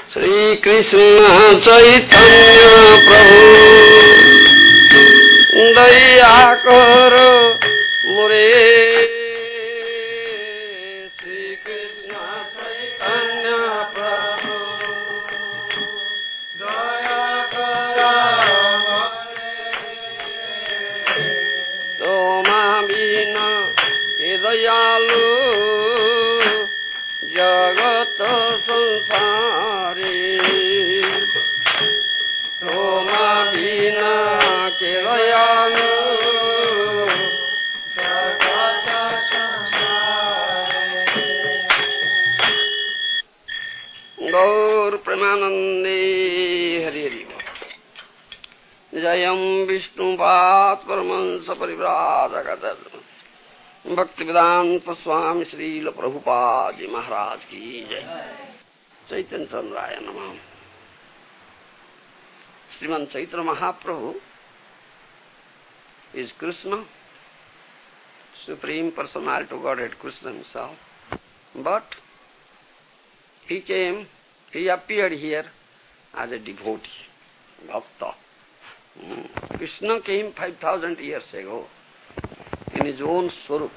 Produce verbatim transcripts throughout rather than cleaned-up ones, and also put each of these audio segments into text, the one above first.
Shri Krishna Chaitanya Prabhu Daya Karo Mure Shri Krishna Chaitanya Prabhu Daya Karo Mure Toma Bina Hidayalu Jagat Sansari Toma Bina Kedayalu Jagat Sansari Gaur Premanande Hari Hari Jayam Vishnu Path Paramansa Parivrajaka Bhaktivedanta Swami Srila Prabhupada Ji Maharaj Ki Jai Chaitanya Chandraya Namah Sriman Chaitanya Mahaprabhu is Krishna, Supreme Personality of Godhead, Krishna himself. But he came, he appeared here as a devotee, Bhakta. Hmm. Krishna came five thousand years ago in his own swarup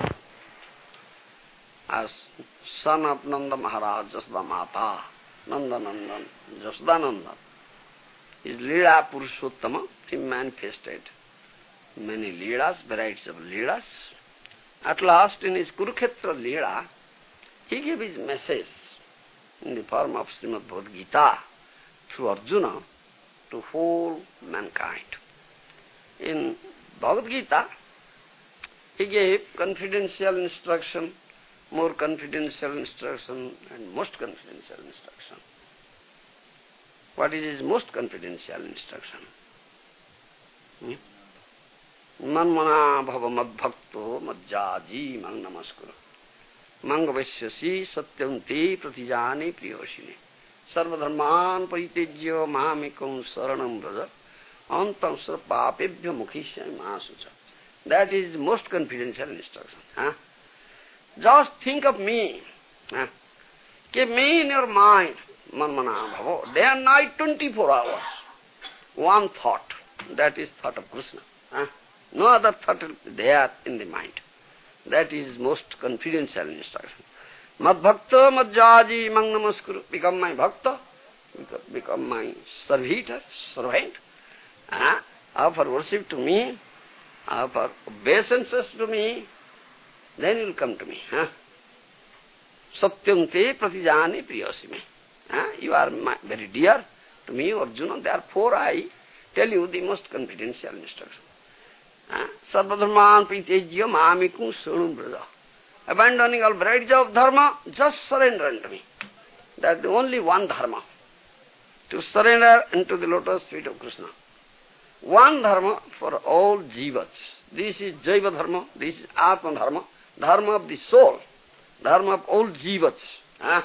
as son of Nanda Maharaj, Jasda Mata, Nanda Nandan, Jasda Nandan. His Leela Purushottama, he manifested many Leelas, varieties of Leelas. At last, in his Kurukshetra Leela, he gave his message in the form of Srimad Bhagavad Gita through Arjuna to whole mankind. In Bhagavad Gita, he gave confidential instruction, more confidential instruction, and most confidential instruction. What is his most confidential instruction? Hmm? Manmana bhava madbhakto madjaji mang namaskura mangavasyasi satyamte pratijani priyoshine sarvadharman paritejya mahamekam saranam braja antam sarpapebhya mukhishyam masucha. That is most confidential instruction. Huh? Just think of me. Huh? Keep me in your mind. Manmana bhavo. Day and night, twenty-four hours. One thought. That is thought of Krishna. Huh? No other thought there in the mind. That is most confidential instruction. Mad bhakta madjaji mang namaskuru. Become my bhakta. Become my servitor, servant. Huh? Offer worship to me. Offer obeisances to me. Then you will come to me. Huh? Satyam te pratijani priyasime. Huh? You are my, very dear to me, Arjuna. Therefore I tell you the most confidential instruction. Sarvadharman pritejya mamikum sunum braja. Abandoning all varieties of dharma, just surrender unto me. That is the only one dharma. To surrender into the lotus feet of Krishna. One dharma for all jivas. This is Jaiva dharma, this is Atma dharma, dharma of the soul, dharma of all jivas. Huh?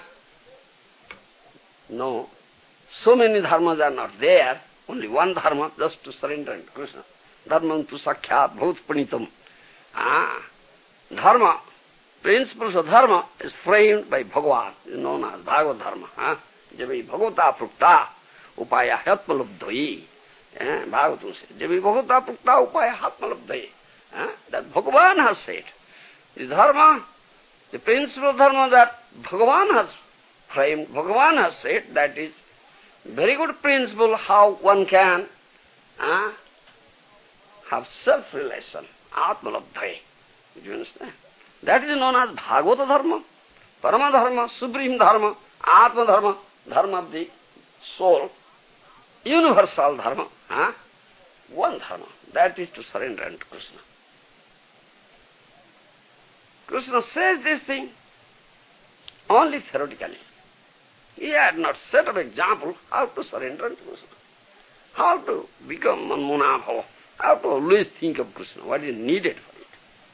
No, so many dharmas are not there, only one dharma, just to surrender to Krishna. Dharma tu sakhyat bhaut panitam. Ah, dharma, principles of dharma is framed by Bhagavan, is known as Bhagavad dharma. Ah, jabai bhagavata prukta upaya hatmalabdhayi. Bhagavatam says, jabai bhagavata prukta upaya hatmalabdhayi. That Bhagavan has said. The dharma, the principle of dharma that Bhagavan has framed, Bhagavan has said, that is very good principle how one can uh, have self-relation, atmalabdhayi. Do you understand? That is known as Bhagavata dharma, Parama dharma, supreme dharma, Atma dharma, dharma of the soul, universal dharma, huh? One dharma. That is to surrender unto Krishna. Krishna says this thing only theoretically. He had not set up example how to surrender unto Krishna, how to become manmana bhava, how to always think of Krishna, what is needed for it.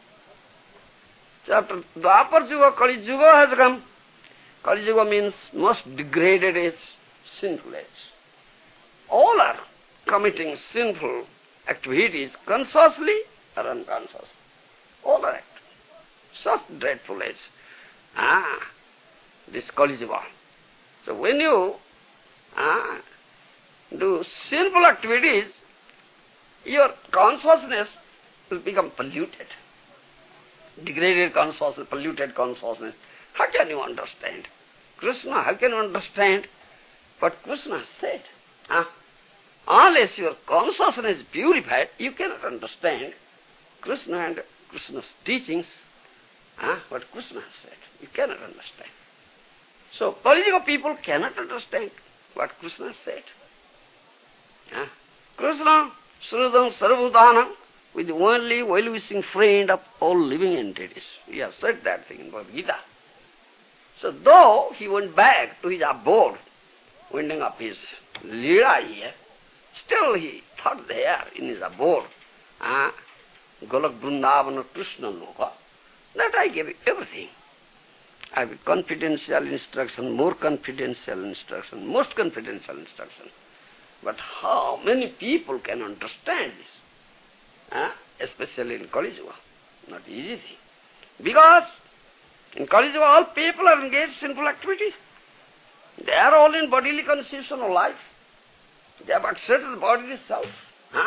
So after Dwapar Yuga, Kali Yuga has come. Kali Yuga means most degraded age, sinful age. All are committing sinful activities consciously or unconsciously. All are acting. Such dreadful age. Ah, this Kali Yuga. So when you uh, do sinful activities, your consciousness will become polluted. Degraded consciousness, polluted consciousness. How can you understand Krishna? How can you understand what Krishna has said? Uh, unless your consciousness is purified, you cannot understand Krishna and Krishna's teachings, uh, what Krishna has said. You cannot understand. So, Kali Yuga people cannot understand what Krishna has said. Uh, Krishna, Srudam Sarvabhutanam, with the only well-wishing friend of all living entities. He has said that thing in Bhagavad Gita. So, though he went back to his abode, winding up his lila here, still he thought there in his abode, uh, Golak Vrindavana Krishna Loka, that I gave everything. I have confidential instruction, more confidential instruction, most confidential instruction. But how many people can understand this? Uh, especially in Kali Yuga. Not easy thing. Because in Kali Yuga all people are engaged in sinful activity. They are all in bodily conception of life. They have accepted the body itself. Huh?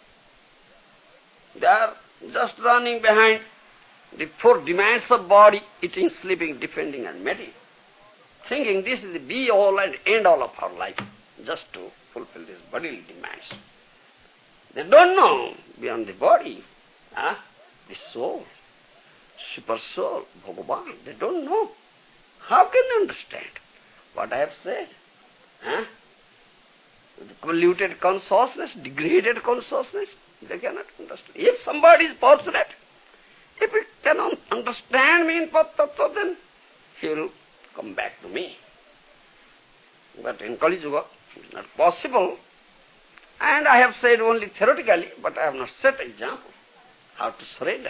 They are just running behind the four demands of body, eating, sleeping, defending and mating, thinking this is the be-all and end-all of our life, just to fulfill these bodily demands. They don't know beyond the body, huh? The soul, super soul, Bhagavan. They don't know. How can they understand what I have said? Huh? The polluted consciousness, degraded consciousness, they cannot understand. If somebody is fortunate, if he cannot understand me in Pat-tattva, then he will come back to me. But in Kali Yuga, it is not possible. And I have said only theoretically, but I have not set example. How to surrender.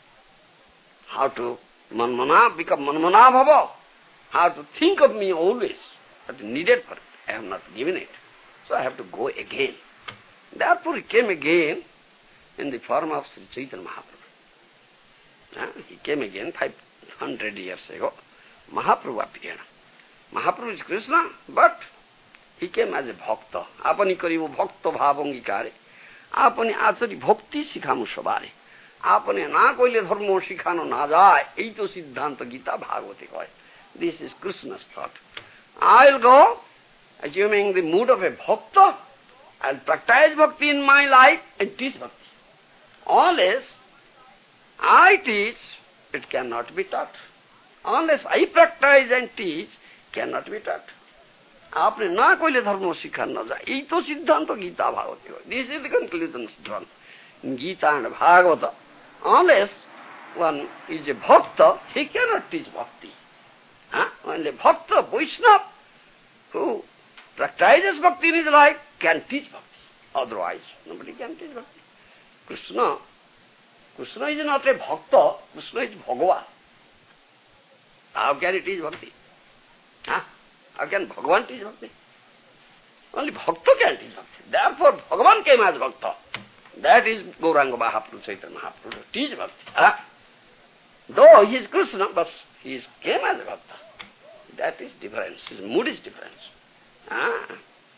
How to manmana, become manmana bhava. How to think of me always. That is needed for it. I have not given it. So I have to go again. Therefore he came again in the form of Sri Chaitanya Mahaprabhu. Uh, he came again five hundred years ago. Mahaprabhu appeared. Mahaprabhu is Krishna, but he came as a bhakta. Apani karibu bhakta bhavangikare. Apani achari bhakti sikhamu sabare. Apani na koile dharmo sikhano na jai. Eito siddhanta Gita Bhagavati koi. This is Krishna's thought. I will go, assuming the mood of a bhakta, I will practice bhakti in my life and teach bhakti. Unless I teach, it cannot be taught. Unless I practice and teach, cannot be taught. आपने ना कोई धर्म सिखा न जाए यही तो सिद्धांत गीता भागवत हो. This is the conclusion drawn in Gita and Bhagavata. Unless one is a bhakta, he cannot teach bhakti. Huh? Only bhakta, Vaishnava, who practices bhakti in his life, can teach bhakti. Otherwise, nobody can teach bhakti. Krishna, Krishna is not a bhakta, Krishna is Bhagavan. How can he teach bhakti? Huh? How can Bhagavan teach bhakti? Only bhakta can teach bhakti. Therefore, Bhagavan came as bhakta. That is Gauranga Mahaprabhu, Chaitanya Mahaprabhu, to teach bhakti. Huh? Though he is Krishna, but he is, came as a bhakta. That is difference. His mood is different. Huh?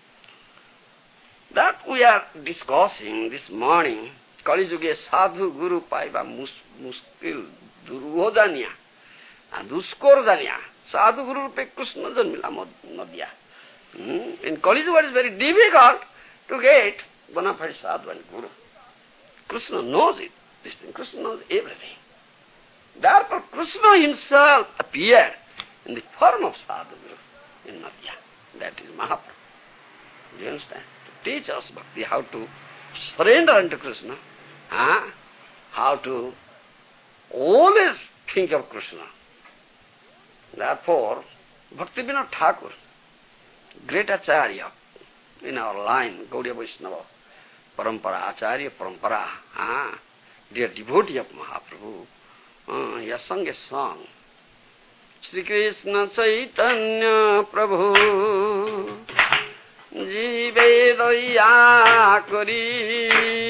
That we are discussing this morning. Kali Yuga sadhu guru paiba muskil durvodanya. Duskordanya. Sadhu Guru Rupe Krishna Janmila Madhya. In Kali Yuga it is very difficult to get bona fide sadhu and guru. Krishna knows it. This thing, Krishna knows everything. Therefore Krishna himself appeared in the form of sadhu guru in Madhya. That is Mahaprabhu. Do you understand? To teach us bhakti, how to surrender unto Krishna, huh? How to always think of Krishna. Therefore, Bhaktivinoda Thakur, great Acharya in our line, Gaudiya Vaishnava, Parampara, Acharya Parampara, ah, dear devotee of Mahaprabhu, ah, he has sung a song. Shri Krishna Chaitanya Prabhu, Jive Daya Kari,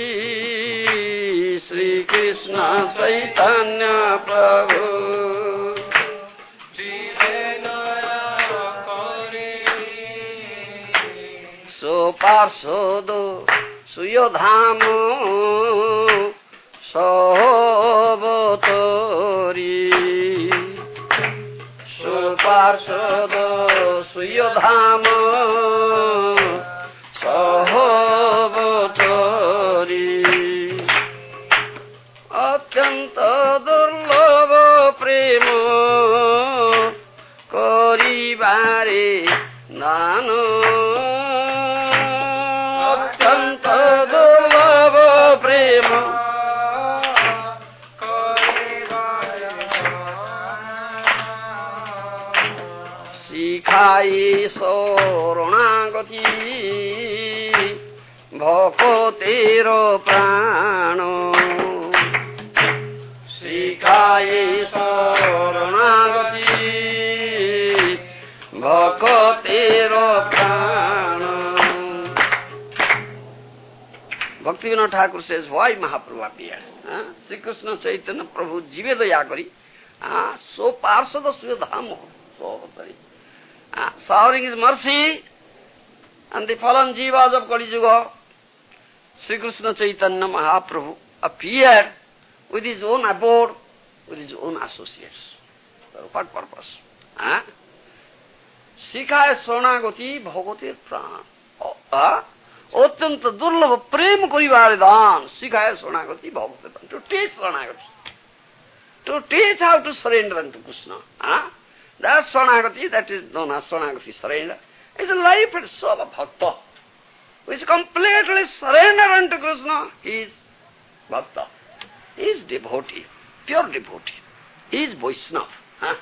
Shri Krishna Chaitanya Prabhu, सोपार्षद सुयोधाम सहोबतरी सोपार्षद सुयोधाम सहोबतरी अत्यंत दुर्लभ प्रेम करिबारे दान अत्यंत दुर्लभ प्रेम शिखाई शरणागति भक्तेर प्राण शिखाई शरणागति भक्तेर प्राण. Bhakti Vinod Thakur says, why Mahaprabhu appeared? Uh, Sri Krishna Chaitanya Prabhu jive daya kari, uh, so parsada suyadhamo, so uh, showering his mercy and the fallen jivas of Kali Yuga. Sri Krishna Chaitanya Mahaprabhu appeared with his own abode, with his own associates. For what purpose? Uh? Sikhaye Swarnagati Bhagatir Pran. Otyanta Durlabha Prem Karibare Dan. Sikhaye Swarnagati Bhagatir Pran. To teach Swarnagati. To teach how to surrender unto Krishna. Huh? That Swarnagati, that is known as Swarnagati surrender, is a life and soul of Bhakta, which completely surrender unto Krishna. He is Bhakta. He is devotee, pure devotee. He is Vaishnava. Huh?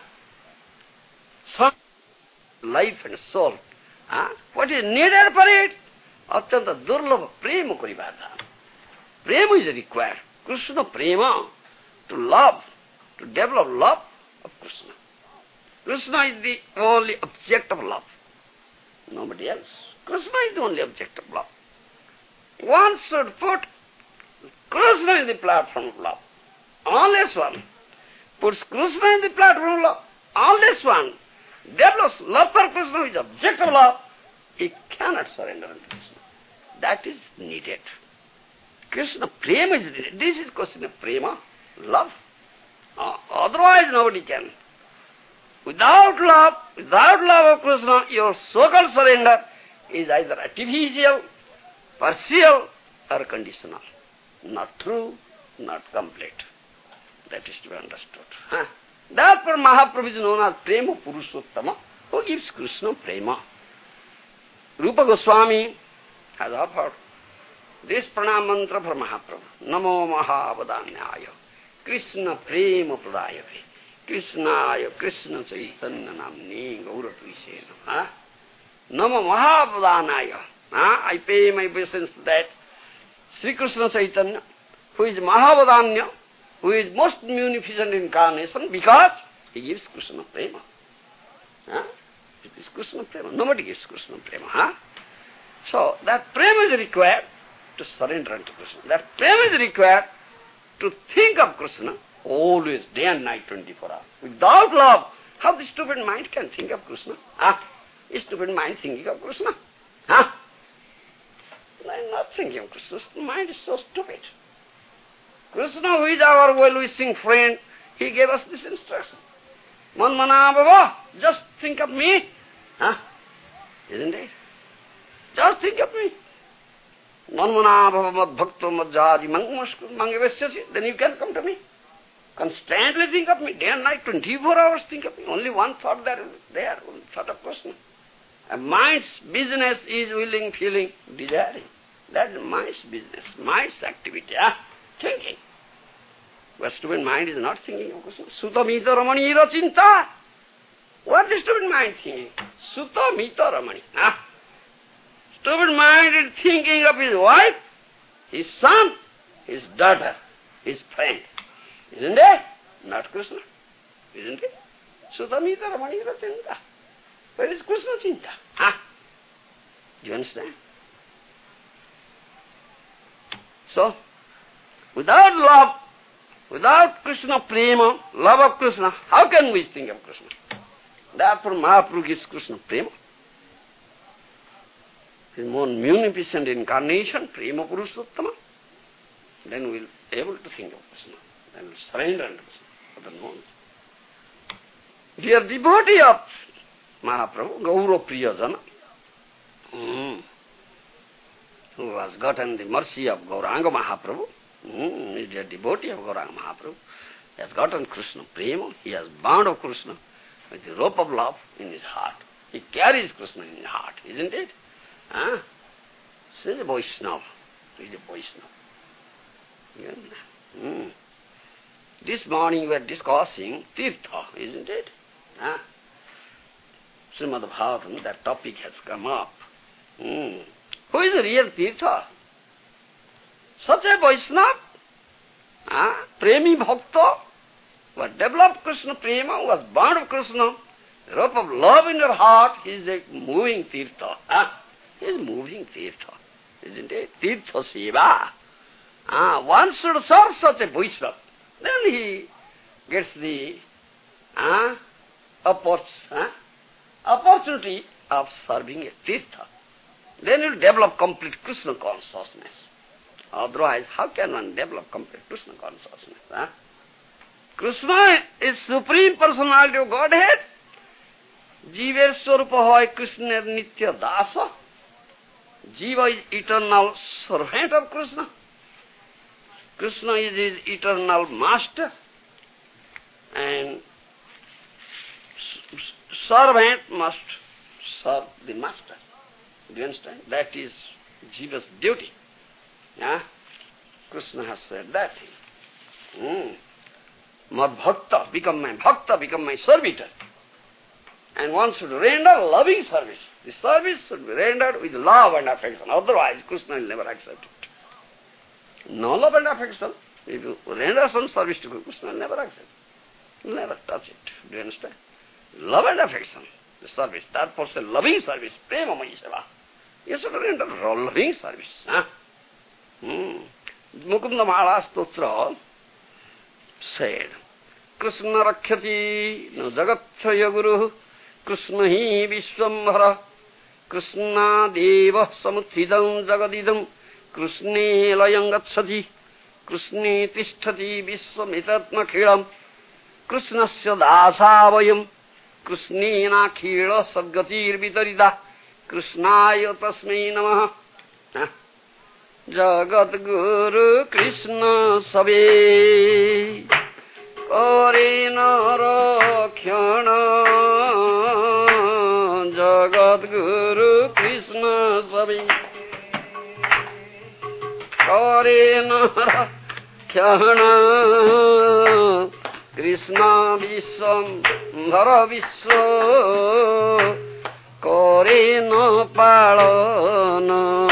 So, life and soul. Huh? What is needed for it? Atyanta durlabha prema karibada. Prema is required. Krishna prema, to love, to develop love of Krishna. Krishna is the only object of love. Nobody else. Krishna is the only object of love. One should put Krishna in the platform of love. Unless one puts Krishna in the platform of love, unless one develops love for Krishna, which is object of love, he cannot surrender unto Krishna. That is needed. Krishna prema is needed. This is question of prema, love. Uh, otherwise nobody can. Without love, without love of Krishna, your so-called surrender is either artificial, partial, or conditional. Not true, not complete. That is to be understood. Huh? Therefore Mahaprabhu is known as Prema Purushottama, who gives Krishna prema. Rupa Goswami has offered this pranam mantra for Mahaprabhu. Namo Mahavadanyaya, Krishna prema pradayave, Krishnaya Krishna Chaitanya namni Gauratvisena. Huh? Namo Mahavadanyaya. Huh? I pay my obeisance to that Sri Krishna Chaitanya, who is Mahavadanya, who is most munificent incarnation, because he gives Krishna prema. Huh? It is Krishna prema. Nobody gives Krishna prema. Huh? So, that prema is required to surrender unto Krishna. That prema is required to think of Krishna always, day and night, twenty-four hours. Without love, how the stupid mind can think of Krishna? Huh? Is stupid mind thinking of Krishna? Huh? I am not thinking of Krishna. The mind is so stupid. Krishna, who is our well-wishing friend, he gave us this instruction. Manmana Baba, just think of me. Huh? Isn't it? Just think of me. Manmana Baba mad bhakto mad jadi mangavesyasi. Then you can come to me. Constantly think of me. Day and night, twenty-four hours think of me. Only one thought there, there, one thought of Krishna. A mind's business is willing, feeling, desiring. That's mind's business, mind's activity. Huh? Thinking. But stupid mind is not thinking of Krishna. Sutta mita ramani ira chinta. What is stupid mind thinking? Sutta mita ramani. Huh? Stupid mind is thinking of his wife, his son, his daughter, his friend. Isn't it? Not Krishna. Isn't it? Sutta mita ramani ira chinta. Where is Krishna chinta? Huh? Do you understand? So, without love, without Krishna prema, love of Krishna, how can we think of Krishna? Therefore Mahaprabhu gives Krishna prema. his more munificent incarnation, Prema Purushottama, then we'll be able to think of Krishna. Then we'll surrender to Krishna. Otherwise, dear devotee of Mahaprabhu, Gaura Priyajana, mm, who has gotten the mercy of Gauranga Mahaprabhu, mm, dear devotee of Gauranga Mahaprabhu, has gotten Krishna Prema, he has bound of Krishna with the rope of love in his heart. He carries Krishna in his heart, isn't it? Huh? He is a Vaishnava. He is a Vaishnava. Yeah. Mm. This morning we are discussing Tirtha, isn't it? Huh? Srimad Bhagavatam, that topic has come up. Mm. Who is the real Tirtha? Such a Vaishnava, huh? Premi Bhakta, who has developed Krishna Prema, who has bound of Krishna, the rope of love in your heart, he is a moving Tirtha. Huh? He is moving Tirtha, isn't it? Tirtha Seva. Ah, one should serve such a Vaishnava. Then he gets the ah, oppor- ah, opportunity of serving a Tirtha. Then he will develop complete Krishna consciousness. Otherwise, how can one develop complete Krishna consciousness? Huh? Krishna is Supreme Personality of Godhead. Jiver Swarupa hoy Krishna Nitya Dasa. Jiva is eternal servant of Krishna. Krishna is his eternal master. And servant must serve the master. Do you understand? That is Jiva's duty. Yeah? Krishna has said that. Mm. Mad bhakta, become my bhakta, become my servitor. And one should render loving service. The service should be rendered with love and affection. Otherwise, Krishna will never accept it. No love and affection. If you render some service to Krishna, will never accept it. He will never touch it. Do you understand? Love and affection, the service. That person, loving service, prema mai seva. You should render loving service. Huh? Hmm. Mukunda Mala Stotra said, Krishna rakhyati no jagatthaya guru Krishna hi vishwambhara Krishna deva samuthidam jagadidam Krishne layam gacchati Krishne tisthati vishwamitatma khilam Krishnasya dasavayam Krishnena khila sadgatir vitarita Krishnaya tasmai namaha. Jagat Guru Krishna sabe kare narakhyana Jagat Guru Krishna sabe kare narakhyana Krishna Vishwam Dhara Vishwa kare na palana.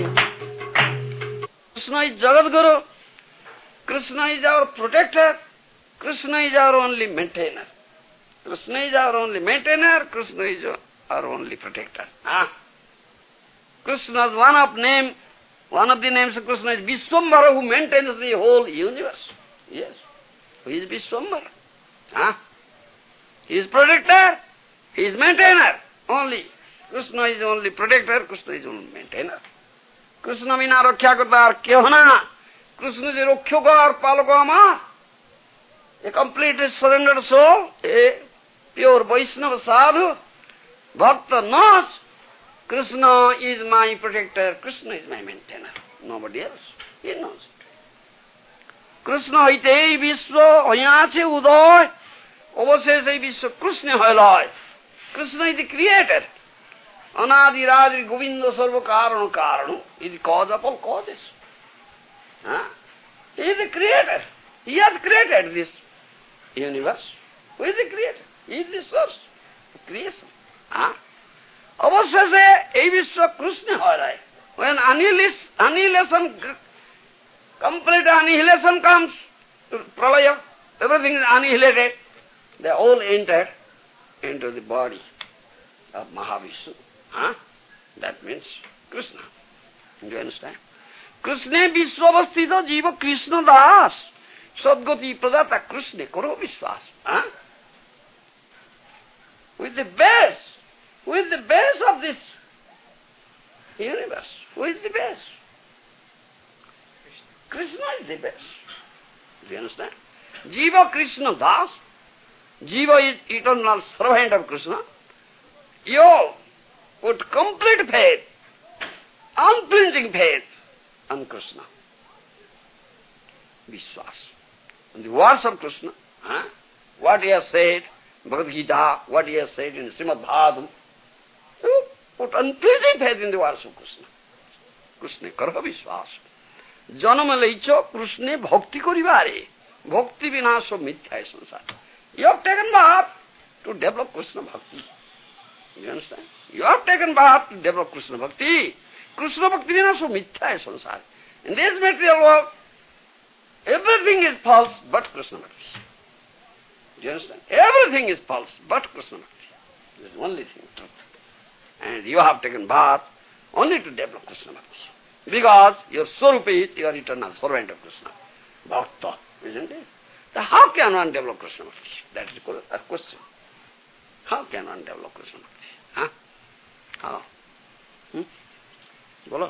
Krishna is Jagat Guru. Krishna is our protector. Krishna is our only maintainer. Krishna is our only maintainer. Krishna is our only protector. Ah. Krishna is one of name. One of the names of Krishna is Vishwambhara, who maintains the whole universe. Yes. Who is Vishwambhara? Ah. He is protector. He is maintainer. Only. Krishna is only protector. Krishna is only maintainer. Krishna bina rakhya karta kyona. Krishna is rakhyokar palakama. A completely surrendered soul, a pure Vaishnava sadhu, bhakta knows Krishna is my protector, Krishna is my maintainer. Nobody else. He knows it. Krishna haite vishwa hayache udoy. Avasese vishwa Krishna halay. Krishna is the creator. Anadi Radhi Govinda Sarva Karanu Karanu is the cause of all causes. Huh? He is the creator. He has created this universe. Who is the creator? He is the source of creation. Huh? Avasya se ei vishwa Krishna halay. When annihilation, complete annihilation comes, pralaya, everything is annihilated, they all enter into the body of Mahavishnu. Huh? That means Krishna. Do you understand? Krishna Vishwavastita Jiva Krishna Das Sadgati Pradata Krishna Karo Vishwas. Huh? With the base, with the base of this universe. Who is the best? Krishna is the best. Do you understand? Jiva Krishna Das. Jiva is eternal servant of Krishna. You put complete faith, unflinching faith on Krishna. Vishwas. On the words of Krishna, huh? What he has said, Bhagavad Gita, what he has said in Srimad Bhagavatam, you put unflinching faith in the words of Krishna. Krishna karha vishwas. Janama leicha Krishna bhakti koribare. Bhakti vinasho mithya sansar. You have taken birth to develop Krishna bhakti. You understand? You have taken birth to develop Krishna bhakti. Krishna bhakti vinasho mithya sansar. In this material world, everything is false but Krishna bhakti. Do you understand? Everything is false but Krishna bhakti. This is the only thing, truth. And you have taken birth only to develop Krishna bhakti. Because your Swarupa is your eternal servant of Krishna. Bhakta, isn't it? So how can one develop Krishna bhakti? That is a question. How can one develop Krishna bhakti? Huh? How? Hmm? Bolo.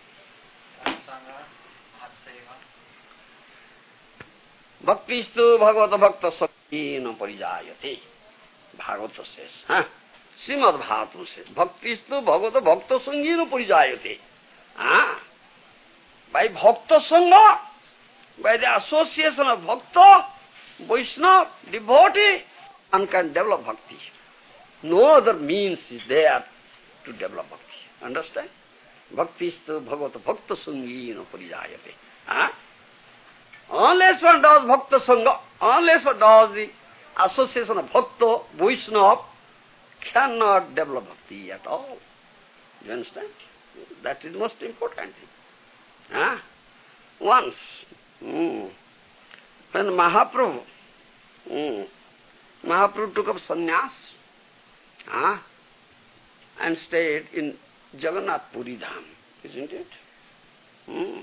Bhaktistu bhagavata bhakta sakyena parijayate. Bhagavata says. Huh? Srimad Bhagavatam says. Bhaktistu bhagavata bhakta sangyena parijayate. Ah, by Bhakta Sangha, by the association of Bhakta, Vaishnava, devotee, one can develop bhakti. No other means is there to develop bhakti. Understand? Bhakti istu bhagavata bhakta sangina parijayate. Ah? Unless one does Bhakta Sangha, unless one does the association of Bhakta, Vaishnava, cannot develop bhakti at all. You understand? That is the most important thing. Huh? Once, mm, when Mahaprabhu, mm, Mahaprabhu took up sannyas huh, and stayed in Jagannath Puri Dham, isn't it? Mm.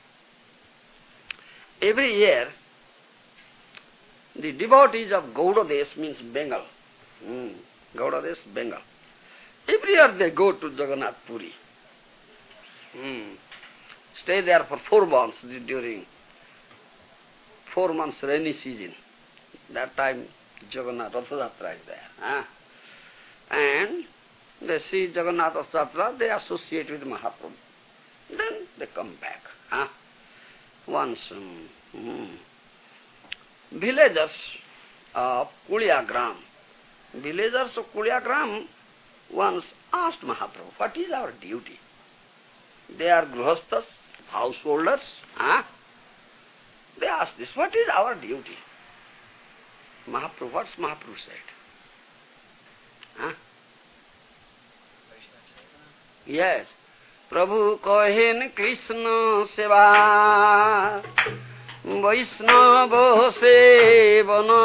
Every year, the devotees of Gaudadesh means Bengal. Mm. Gaudadesh, Bengal. Every year they go to Jagannath Puri. Hmm. Stay there for four months during four months rainy season. That time Jagannath Ratha Yatra is there. Huh? And they see Jagannath Ratha Yatra, they associate with Mahaprabhu. Then they come back. Huh? Once um, hmm, villagers of Kulyagram, villagers of Kulyagram once asked Mahaprabhu, what is our duty? They are grihasthas, householders. Huh? They asked this, what is our duty? Mahaprabhu, what's Mahaprabhu said? Huh? Yes. Prabhu kohen Krishna seva, Vaishnava sevana.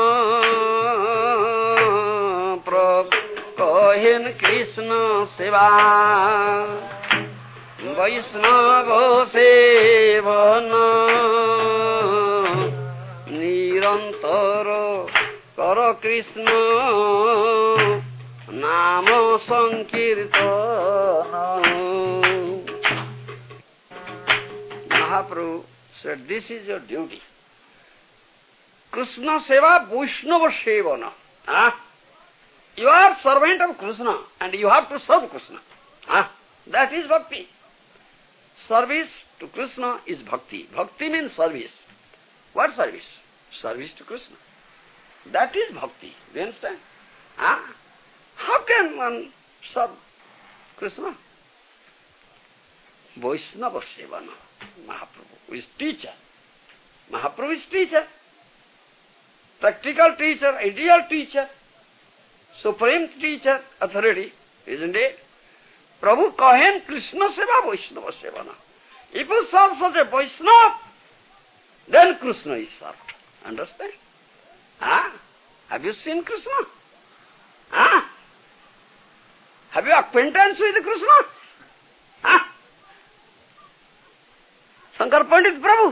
Prabhu kohen Krishna seva, Vaishnava sevana, nirantara kara Krishna, nama sankirtana. Mahaprabhu said, this is your duty. Krishna seva, Vaishnava sevana. Ah? You are servant of Krishna and you have to serve Krishna. Ah? That is bhakti. Service to Krishna is bhakti. Bhakti means service. What service? Service to Krishna. That is bhakti. Do you understand? Huh? How can one serve Krishna? Vaishnava sevana. Mahaprabhu is teacher. Mahaprabhu is teacher. Practical teacher, ideal teacher, supreme teacher, authority, isn't it? Prabhu kahen Krishna seva Vaishnava sevana. If you serve such a Vaishnava, then Krishna is served. Understand? Ah? Have you seen Krishna? Ah? Have you acquaintance with Krishna? Ah? Shankar Pandit Prabhu?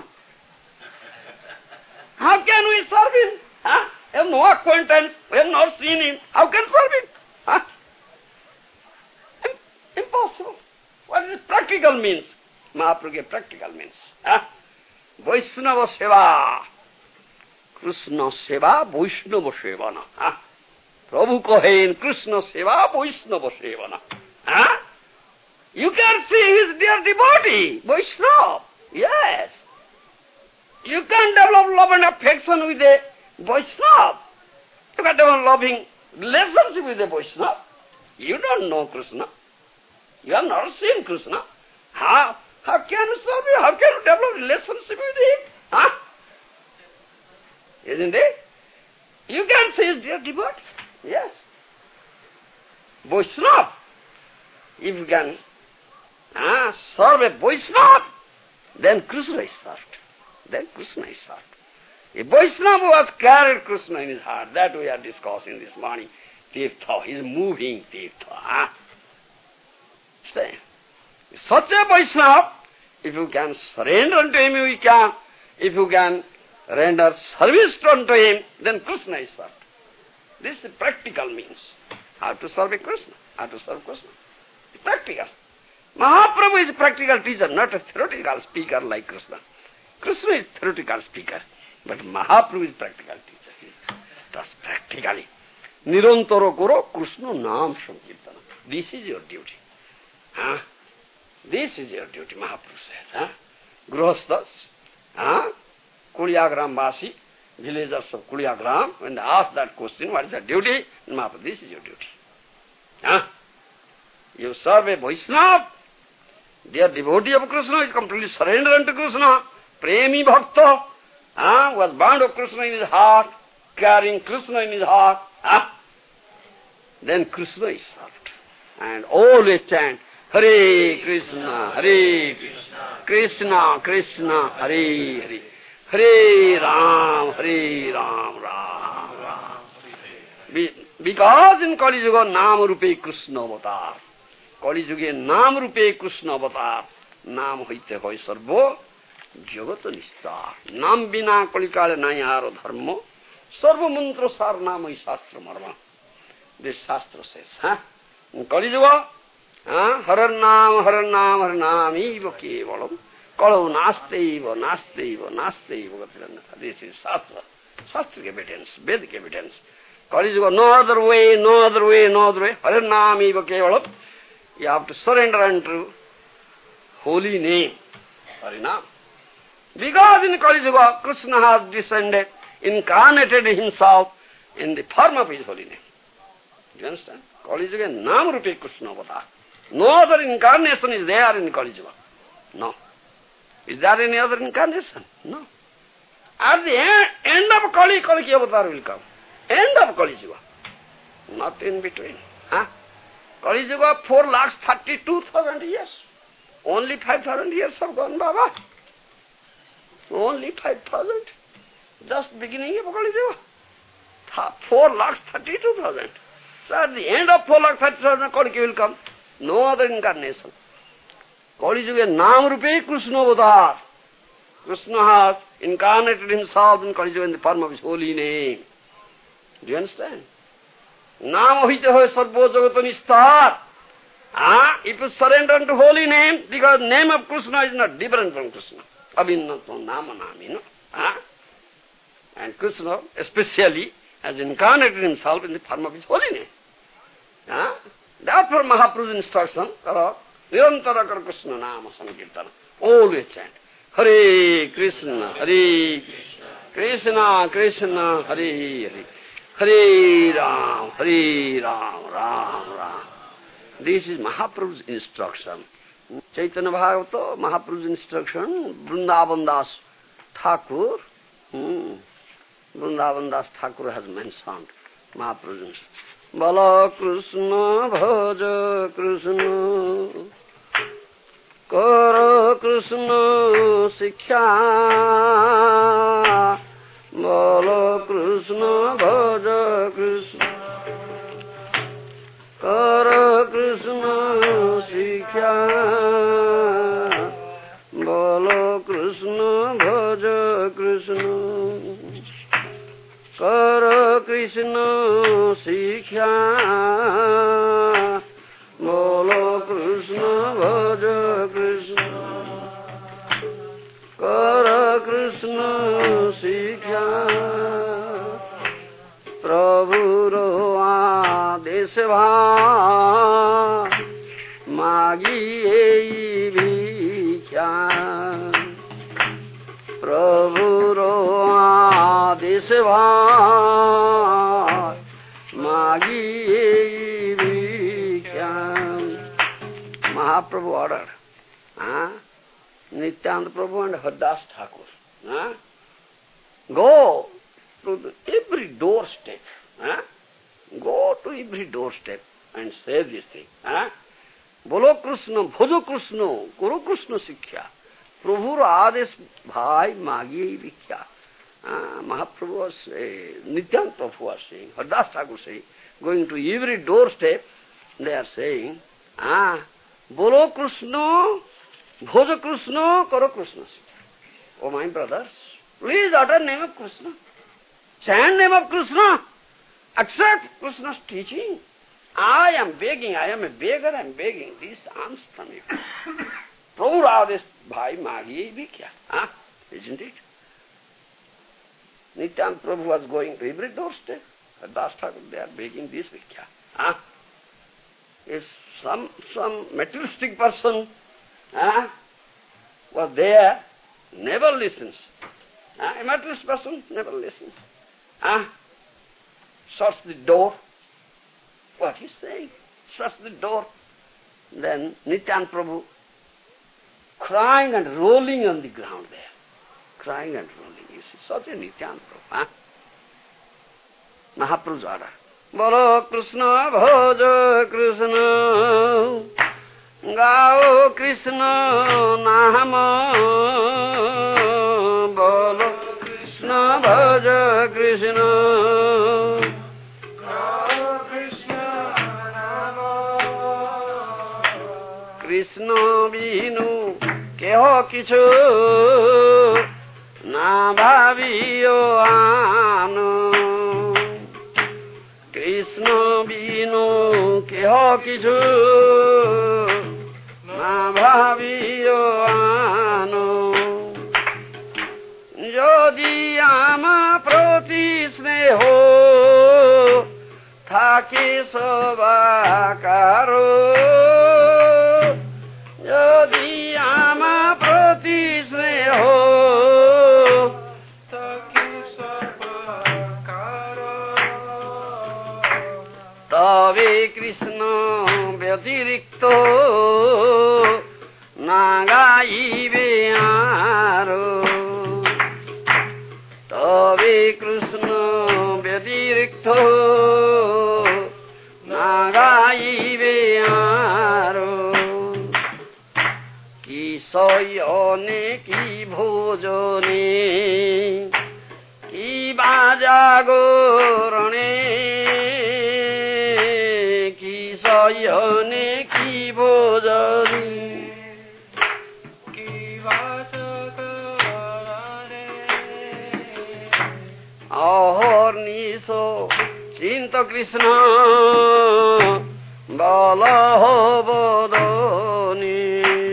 How can we serve him? Ah? We have no acquaintance, we have not seen him. How can we serve him? Ah? Impossible. What is the practical means. Mahaprabhu gave practical means. Huh? Vaishnava Seva. Krishna Seva, Vaishnava Sevana. Huh? Prabhu Kohen, Krishna Seva, Vaishnava Sevana. Huh? You can see his dear devotee, Vaishnava. Yes. You can develop love and affection with a Vaishnava. You can develop loving relationship with a Vaishnava. You don't know Krishna. You have not seen Krishna. How, how can you serve him? How can you develop relationship with him? Huh? Isn't it? You can see his dear devotee. Yes. Vaishnava. If you can uh, serve a Vaishnava, then Krishna is served. Then Krishna is served. If Vaishnava was carried Krishna in his heart, that we are discussing this morning. Tirtha, he is moving Tirtha. Huh? Stay. Such a Vaishnava, if you can surrender unto him, you can. If you can render service unto him, then Krishna is served. This is practical means. How to serve a Krishna? How to serve Krishna? Practical. Mahaprabhu is a practical teacher, not a theoretical speaker like Krishna. Krishna is a theoretical speaker, but Mahaprabhu is a practical teacher. He does practically. Nirantara koro Krishna naam sankirtana. This is your duty. Huh? This is your duty, Mahaprabhu says. Huh? Grihasthas, huh? Kulyagram Vasi, villagers of Kulyagram, when they ask that question, what is your duty? Mahaprabhu, this is your duty. Huh? You serve a Vaishnava, dear devotee of Krishna, is completely surrendered unto Krishna, Premi Bhakta, huh? Was bound of Krishna in his heart, carrying Krishna in his heart, huh? Then Krishna is served. And always chant, Hare Krishna, Hare Krishna, Krishna, Krishna, Hare Hare, Hare Ram, Hare Ram, Ram, Ram. Be, because in Kali Yuga, Nam Rupe Krishna Avatar. Kali Yuga, Nam Rupe Krishna Avatar. Nam hoite hoy sarvo, Jagata Nistar. Nam bina Kalikale Nayaro Dharma. Sarva mantra sar nama is Shastra Marma. This Shastra says, huh? In Kali Yuga, huh? Haranam, Haranam, Haranam, Eva Kevalam. Kalau nasteva, nasteva, nasteva. This is Shastra. Shastric evidence, Vedic evidence. Kali Yuga, no other way, no other way, no other way. Haranam Eva Kevalam. You have to surrender unto holy name. Harinam. Because in Kali Yuga, Krishna has descended, incarnated himself in the form of his holy name. Do you understand? Kali Yuga, Nam Rupe Krishna Avatar. No other incarnation is there in Kali Yuga. No. Is there any other incarnation? No. At the end, end of Kali, Kali Avatar will come. End of Kali Yuga. Not in between. Huh? Kali Yuga, four lakhs thirty-two thousand years. Only five thousand years have gone, Baba. Only five thousand. Just beginning of Kali Yuga. Four lakhs thirty-two thousand. So at the end of four lakhs thirty-two thousand, Kali will come. No other incarnation. Kali Yuga, Nam Rupe Krishna Avatar. Krishna has incarnated himself in Kali Yuga in the form of his holy name. Do you understand? Nam hoite hoy sarvo jagata nistar. Ah, if you surrender unto holy name, because name of Krishna is not different from Krishna. Abhinnato nama nami, no? Ah? And Krishna especially has incarnated himself in the form of his holy name. Ah? Therefore Mahaprabhu's instruction, karo, nirantara karo Krishna nama sankirtana. Always chant. Hare Krishna, Hare Krishna, Krishna, Hare Hare. Hare Ram, Hare Ram, Ram, Ram. This is Mahaprabhu's instruction. Chaitanya Bhagavata, Mahaprabhu's instruction, Vrindavan Das Thakur, hmm. Vrindavan Das Thakur has mentioned Mahaprabhu's instruction. Bala Krishna, Bhaja Krishna, Kara Krishna, Sikkha. Bala Krishna, Bhaja Krishna, Kara Krishna, Sikkha. Bala Krishna, Bhaja Krishna, Kara Krishna, Sikkha. Bala Krishna, Bhaja Krishna Sikha Prabhuro Adesva Magi ei bhikhya Prabhuro Adesva Magi ei bhikhya. Mahaprabhu ordered huh? Nityananda Prabhu and Haridas Thakur huh? Go to the, every doorstep, huh? Go to every doorstep and say this thing. Huh? Bolo Krishna, Bhojo Krishna, Kuru Krishna Sikha, Prabhur Ades Bhai Magi Vikya. Uh, Mahaprabhu was saying, Nityananda Prabhu was saying, Haridas Thakur saying, going to every doorstep, they are saying, ah, Bolo Krishna, Bhoja Krishna, Karo Krishna. Oh my brothers, please utter name of Krishna. Chant name of Krishna. Accept Krishna's teaching. I am begging, I am a beggar, I am begging these alms from you. Prabhu Radhes Bhai Magi Vikya. Huh? Isn't it? Nityananda Prabhu was going to every doorstep. Das Thakur, they are begging this Vikya. Huh? If some some materialistic person huh, was there, never listens. Huh? A materialist person never listens. Huh? Shuts the door. What he's saying? Shuts the door. Then Nityananda Prabhu crying and rolling on the ground there. Crying and rolling. You see, such a Nityananda Prabhu. Huh? Mahaprabhu's order. Bolo Krishna, Bhojo Krishna, Gao Krishna Nama, Bolo Krishna, Bhojo Krishna, Gao Krishna Nama, Krishna Binu Keho Kichu, Na Bhaviyo Anu, Krishna Binu Keho Kichu, Na Bhaviyo Anu, Jodi Ama Proti Sneho, Thake Sobakaro, Jodi Ama Proti Sneho, Tave Krishna Vyatirikto Nagaive Aro, Tave Krishna Vyatirikto Nagaive Aro, Ki soyone ki bhojone ki bajagorane, Soyone ki bhojani ki vachakarane, ahorniso chinta Krishna balaho bodoni,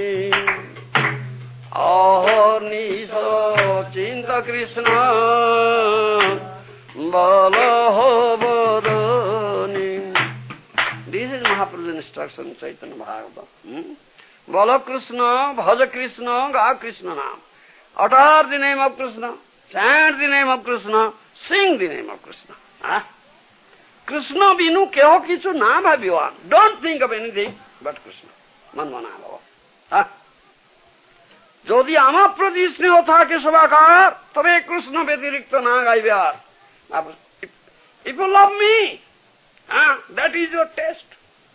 ahorniso chinta Krishna balaho bodoni. This is Mahaprabhu's instruction in Chaitanya Bhagavatam. Hmm? Bolo Krishna, Bhaja Krishna, Ga Krishna Nam. Utter the name of Krishna, chant the name of Krishna, sing the name of Krishna. Huh? Krishna binu keho kichu na bhabivan. Don't think of anything but Krishna. Manmana bhava. Huh? Jodi ama prati sneho thake sabakar, tabe Krishna vyatirikta na gaibe ar. If, if you love me, ah, that is your test.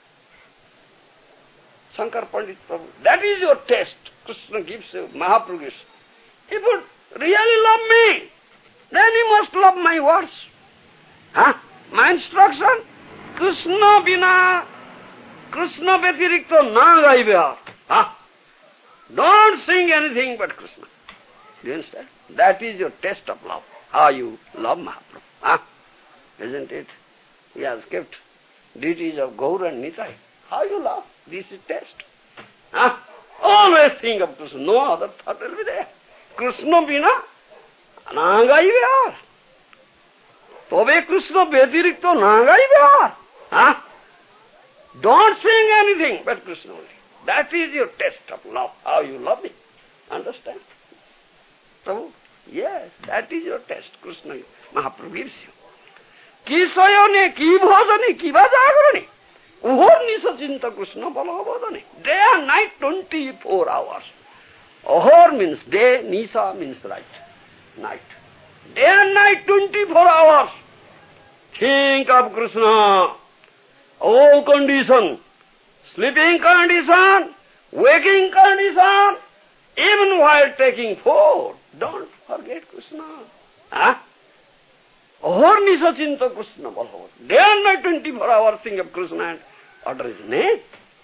Shankar Pandit Prabhu, that is your test. Krishna gives you, Mahaprabhu gives. If you really love me, then you must love my words. Huh? My instruction, Krishna bina, Krishna vyatirikta na gaibe. Huh? Don't sing anything but Krishna. Do you understand? That is your test of love. How you love Mahaprabhu. Huh? Isn't it? He has kept deities of Gaur and Nitai. How you love? This is test. Huh? Always think of Krishna. No other thought will be there. Krishna bina, না গাইবে আর, তবে কৃষ্ণ ব্যতিরিক্ত না গাইবে আর। হ্যাঁ, don't sing anything but Krishna only. That is your test of love, how you love me. Understand? Prabhu? Yes, that is your test. Krishna, Mahaprabhu gives you. কি শয়নে, কি ভজনে, কি বা জাগরণে, ওহর নিশ চিন্তা কৃষ্ণ বল বদনে। Day and night, twenty-four hours. Ohor means day, Nisa means right, night. Day and night, twenty-four hours. Think of Krishna. All condition, sleeping condition, waking condition, even while taking food, don't forget Krishna. Huh? Ohor Nisa Chinta Krishna Balavad. Day and night, twenty-four hours, think of Krishna and utter his name.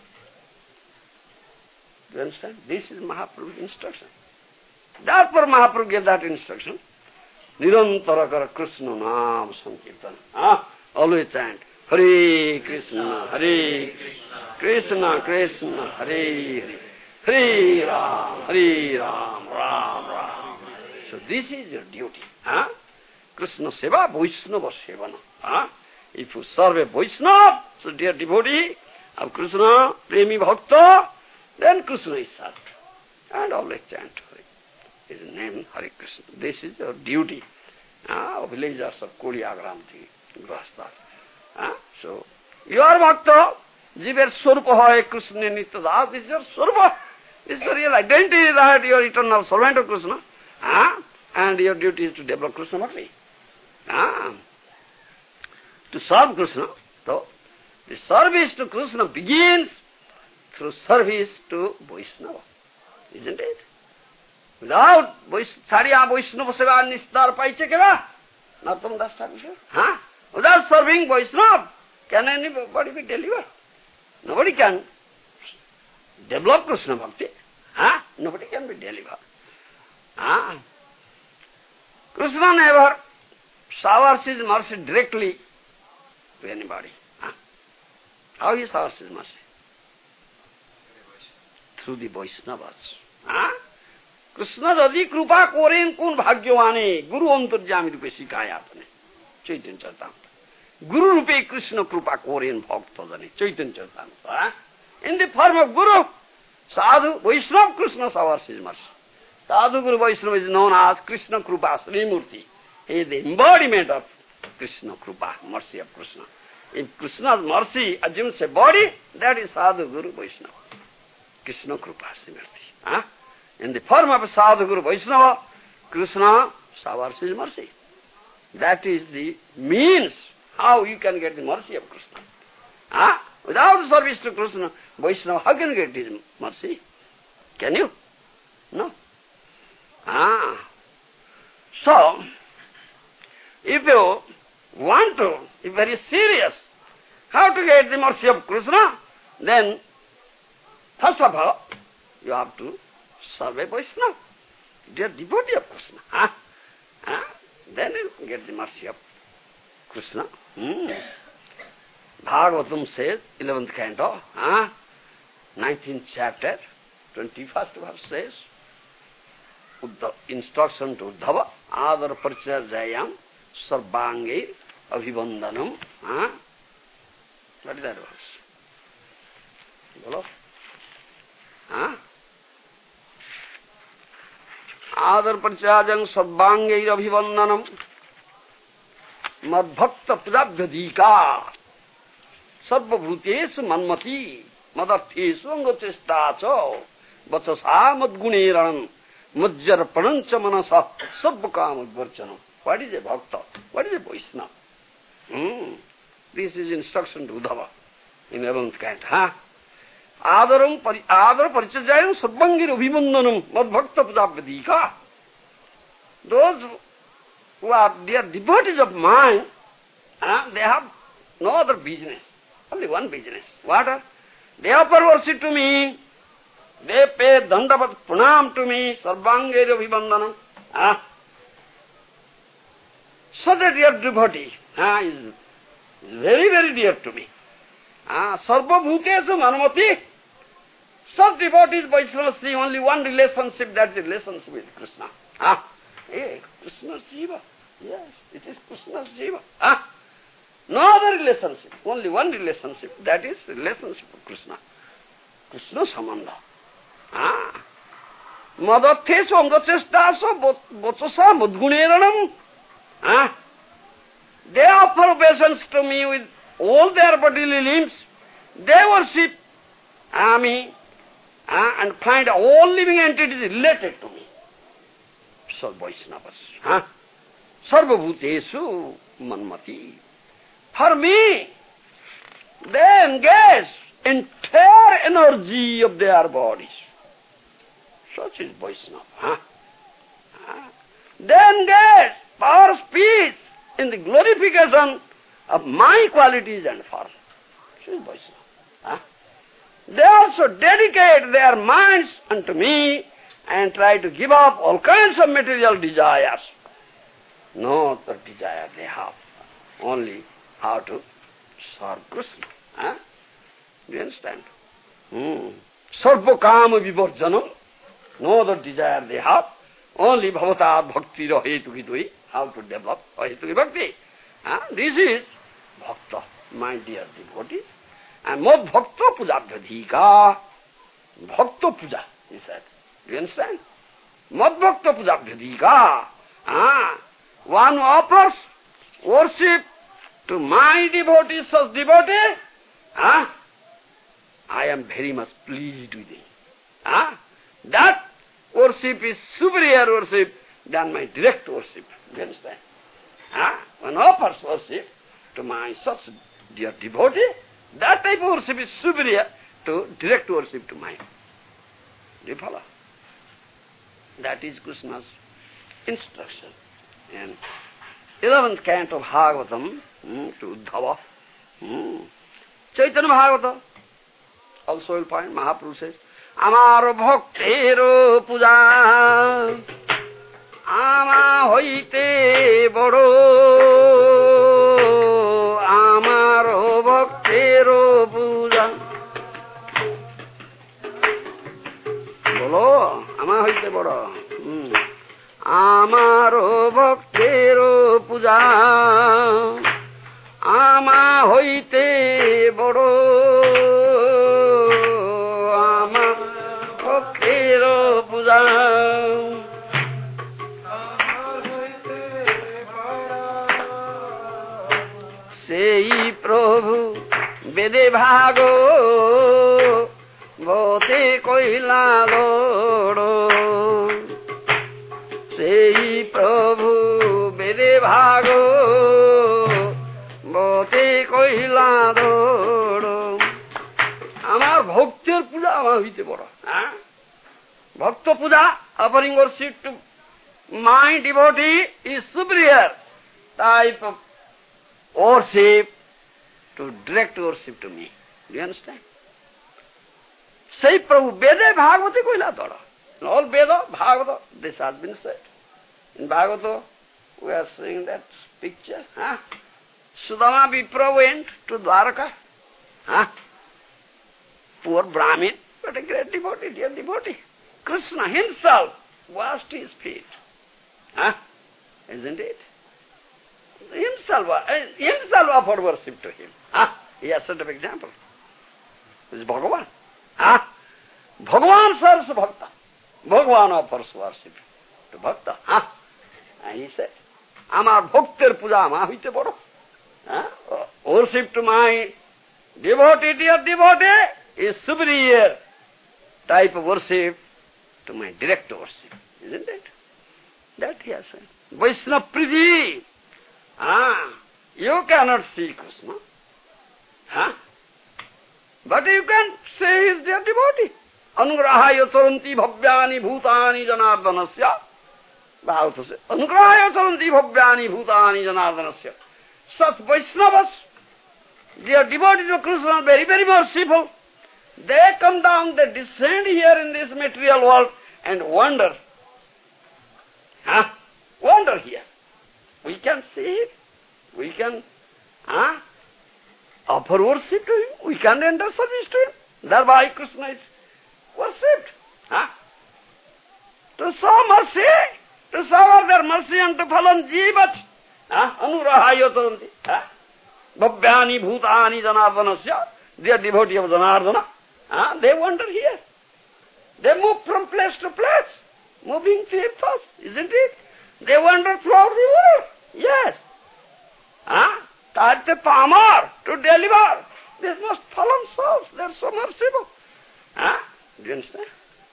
You understand? This is Mahaprabhu's instruction. Therefore Mahaprabhu gave that instruction. Nirantara kara Krishna Naam Sankirtan. Ah, always chant Hare Krishna, Hare Krishna, Krishna, Hare Hare, Hare Ram, Hare Ram, Ram Ram. So this is your duty. Huh? Krishna Seva, Vaishnava Sevana. Huh? If you serve a Vaishnava, so dear devotee of Krishna, Premi Bhakta, then Krishna is served. And always chant Hare. His name Hare Krishna. This is your duty. Ah, villagers of Koliagram, Grahastha. Ah, so, you are Bhakta, Jiver Swarupa Hoy Krishna Nityadas, this is your Swarupa. This is your real identity that you are eternal servant of Krishna. Ah, and your duty is to develop Krishna Bhakti. Ah, to serve Krishna. So, the service to Krishna begins through service to Vaishnava. Isn't it? Without Sariya Vaishnava Seva Nistar Paiche Keva, Nartam Das Thakur. Huh? Without serving Vaishnava, can anybody be delivered? Nobody can develop Krishna Bhakti. Huh? Nobody can be delivered. Huh? Krishna never showers his mercy directly to anybody. Huh? How he showers his mercy? Through the Vaishnavas. Huh? Krishna যদি কৃপা করেন কোন ভাগ্যবানে, গুরু অন্তর্যামী রূপে শিখায় আপনি চৈতন্য চরিতামৃত। গুরু রূপে কৃষ্ণ কৃপা করেন ভক্ত জনে Chaitanya Charitamrita. In the form of Guru, Sadhu, Vaishnava, Krishna showers his mercy. Sadhu Guru Vaishnava is known as Krishna Krupa Sri Murti. He is the embodiment of Krishna Krupa, mercy of Krishna. If Krishna's mercy assumes a body, that is Sadhu Guru Vaishnava. Krishna Krupa Sri Murti. Huh? In the form of a Sadhu Guru Vaishnava, Krishna showers his mercy. That is the means how you can get the mercy of Krishna. Huh? Without service to Krishna, Vaishnava, how can you get his mercy? Can you? No. Ah. So, if you want to, if very serious, how to get the mercy of Krishna, then first of all, you have to serve a Vaishnava. They are devotee of Krishna. Huh? Huh? Then you get the mercy of Krishna. Hmm. Bhagavatam says, eleventh canto, huh? nineteenth chapter, twenty-first verse says, instruction to Uddhava, Adar Paricayam, Sarvange, Abhivandanam. Huh? What is that verse? Hello? Huh? Adar Paricayam, Sarvange, Abhivandanam, Madbhakta Pradabhyadika, Sarvabhutesu Manmati, Madarthesu Angachestacho, Vachasa Madguneranam, Majjarpanancha Manasa, Sarvakam Advarchanam. What is a Bhakta? What is a Vaishnava? Hmm. This is instruction to Uddhava in eleventh canto. Huh? Adaram Adar Paricayam Sarvangir Abhivandanam Madbhakta Pradabhyadika. Those who are they are devotees of mine, huh? They have no other business. Only one business. What? They offer worship to me. They pay dandavat pranam to me. Sarvangera vibandhanam. Ah. So that dear devotee ah, is, is very, very dear to me. Ah, Sarva bhutesu manamati. Such devotees Vaishnavas see only one relationship, that is the relationship with Krishna. Ah. Hey, Krishna's Jiva. Yes, it is Krishna's Jiva. Huh? No other relationship. Only one relationship. That is relationship of Krishna. Krishna Samanda. Ah. Madathe Swamdachestaso Bochosa Mudguneranam. Ah. They offer obeisance to me with all their bodily limbs. They worship uh, me uh, and find all living entities related to me. So Vaishnavas. Huh? Sarvabhutesu Manmati. For me, they engage entire energy of their bodies. Such is Vaishnava. Huh? Huh? They engage power speech in the glorification of my qualities and forms. Such is Vaishnava. Huh? They also dedicate their minds unto me and try to give up all kinds of material desires. No other desire they have. Only how to serve Krishna. Huh? Do you understand? Hmm. Sarva kama vivarjanam. No other desire they have. Only bhavata bhakti rahetukidui. How to develop rahetuki bhakti. Huh? This is bhakta, my dear devotees. And mod bhakta puja vyadhika. Bhakta puja, he said. Do you understand? Mod bhakta puja vyadhika. Ah. One who offers worship to my devotee, such devotee, ah, I am very much pleased with him. Ah, that worship is superior worship than my direct worship. Do you understand? Ah, one offers worship to my such dear devotee, that type of worship is superior to direct worship to mine. Do you follow? That is Krishna's instruction. And eleventh canto of Bhagavatam hmm, to Uddhava. Hmm. Chaitanya Bhagavata. Also you'll find Mahaprabhu says, Amaro bhaktero puja ama hoite boro amaro bhaktero puja. Bolo, ama hoite boro. Hmm. Amaro bhaktero puja ama hoite boro ama bhaktero puja sei prabhu bede bhago bote koila loro sei prabhu bede bhago bote koila doro. Amar bhaktir puja amar hoite boro. Bhakta puja, offering worship to my devotee, is superior type of worship to direct worship to me. Do you understand? Say Prabhu, Veda Bhagavata koila doro. In all Veda, Bhagavata, this has been said. In Bhagavata, we are seeing that picture. Huh? Sudama Vipra went to Dwaraka. Huh? Poor Brahmin, but a great devotee, dear devotee. Krishna himself washed his feet. Huh? Isn't it? Himself, himself offered worship to him. Huh? He has set up example. This is Bhagavan. Huh? Bhagavan serves Bhakta. Bhagavan offers worship to Bhakta. Huh? And he said, Amar bhaktir puja ma hoite boro. Huh? Worship to my devotee, dear devotee, is superior type of worship to my direct worship. Isn't it? That he has said. Vaishnava Priji. Ah, you cannot see Krishna. Huh? But you can say he is their devotee. Anugrahaya charanti bhavyani bhutani janardanasya. Bhagavata says, Anugrahaya charanti bhavyani bhutani janardanasya. Such Vaishnavas, their devotees of Krishna are very, very merciful. They come down, they descend here in this material world and wander. Huh? Wander here. We can see it. We can huh, offer worship to him. We can render service to him. Thereby Krishna is worshipped. Huh? To show mercy to shower their mercy unto fallen jivas. Anurahayo taranti. Bhavyani bhutani janardanasya. They are devotee of Janardana. They wander here. They move from place to place. Moving tirthas, isn't it? They wander throughout the world. Yes. Tate Pamar to deliver. These most fallen souls. They are so merciful. Do you understand?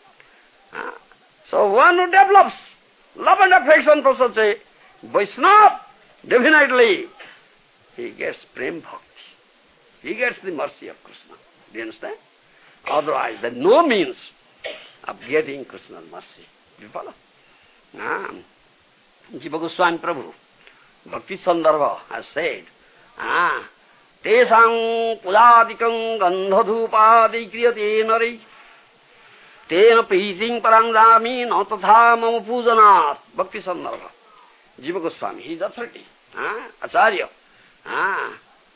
So one who develops love and affection for such a Vaishnava, definitely he gets prem bhakti. He gets the mercy of Krishna. Do you understand? Otherwise, there is no means of getting Krishna's mercy. Do you follow? Ah. Jiva Goswami Prabhu, Bhakti Sandarbha has said, ah, Tesang pujadikam gandhadhupadi kriyate nari tena priting parangdami natatha mama pujanat. Bhakti Sandarbha. Jiva Goswami, he is authority. Ah, Acharya. Ah.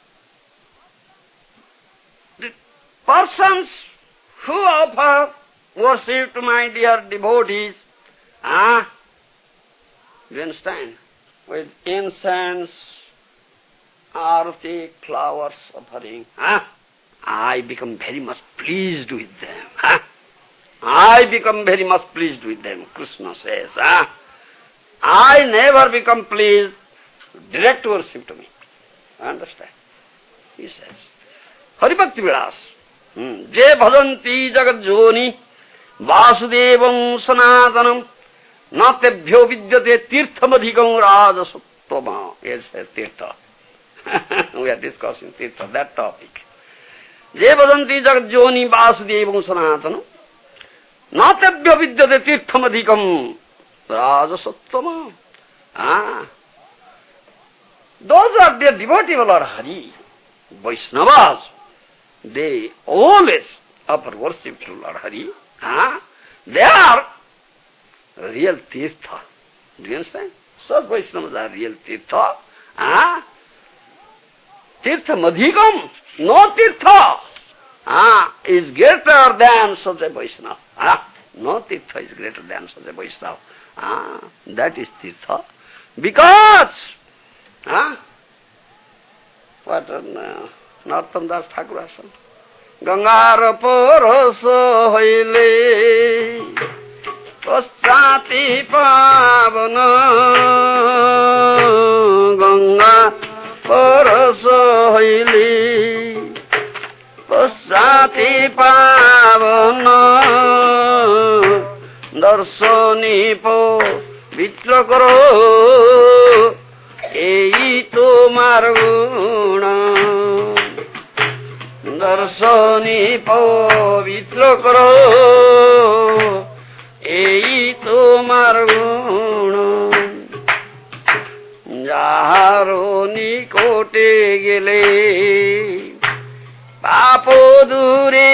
The persons who offer worship to my dear devotees, ah, you understand, with incense, arati, flowers offering, ah, I become very much pleased with them. Ah. I become very much pleased with them, Krishna says. Ah. I never become pleased direct worship to me. Understand? He says. Haribhakti Vilas. Je bhajanti jagat joni vasudevam sanatanam natebhyo vidyate tirthamadhikam rajasattva. Yes, tirtha. We are discussing tirtha, that topic. Je bhajanti jagat joni vasudevam sanatanam natebhyo vidyate tirthamadhikam rajasattva. Ah. Those are their devotee Lord Hari, Vaishnavas. They always offer worship to Lord Hari. Ah. They are real tirtha. Do you understand? Such Vaishnavas are real tirtha. Ah. Tirtha madhikam, no tirtha, ah, is greater than such a Vaishnava. Ah. No tirtha is greater than such a Vaishnava. Ah. That is tirtha. Because ah, what on uh, Narottam Das Thakur has said? Gangar poroso hoile paschati pavana. Ganga poroso hoile paschati pavana. Darsani po vitra karo. এই তোমার গুণ দর্শনী পবিত্র করো, এই তোমার গুণ যাহার নিকটে গেলে পাপ দূরে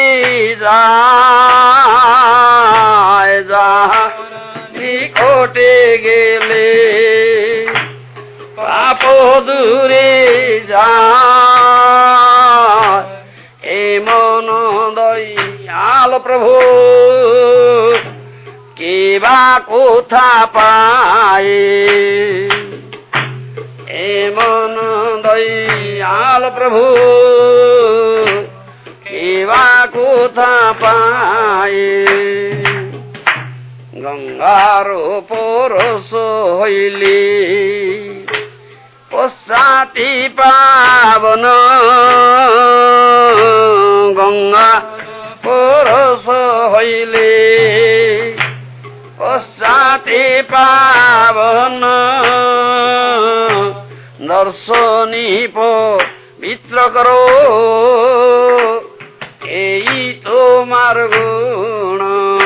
যায়, যাহার নিকটে গেলে পাপ দূরে যায়, এ মন দয়াল প্রভু কে বা কোথা পায়, এ মন দয়াল প্রভু কে বা কোথা পায়। গঙ্গার পরশ হইলে পশ্চাতি পাবন, গঙ্গা পরশ হইলে পশ্চাতি পাবন। দর্শনী পবিত্র করো, এই তোমার গুণ।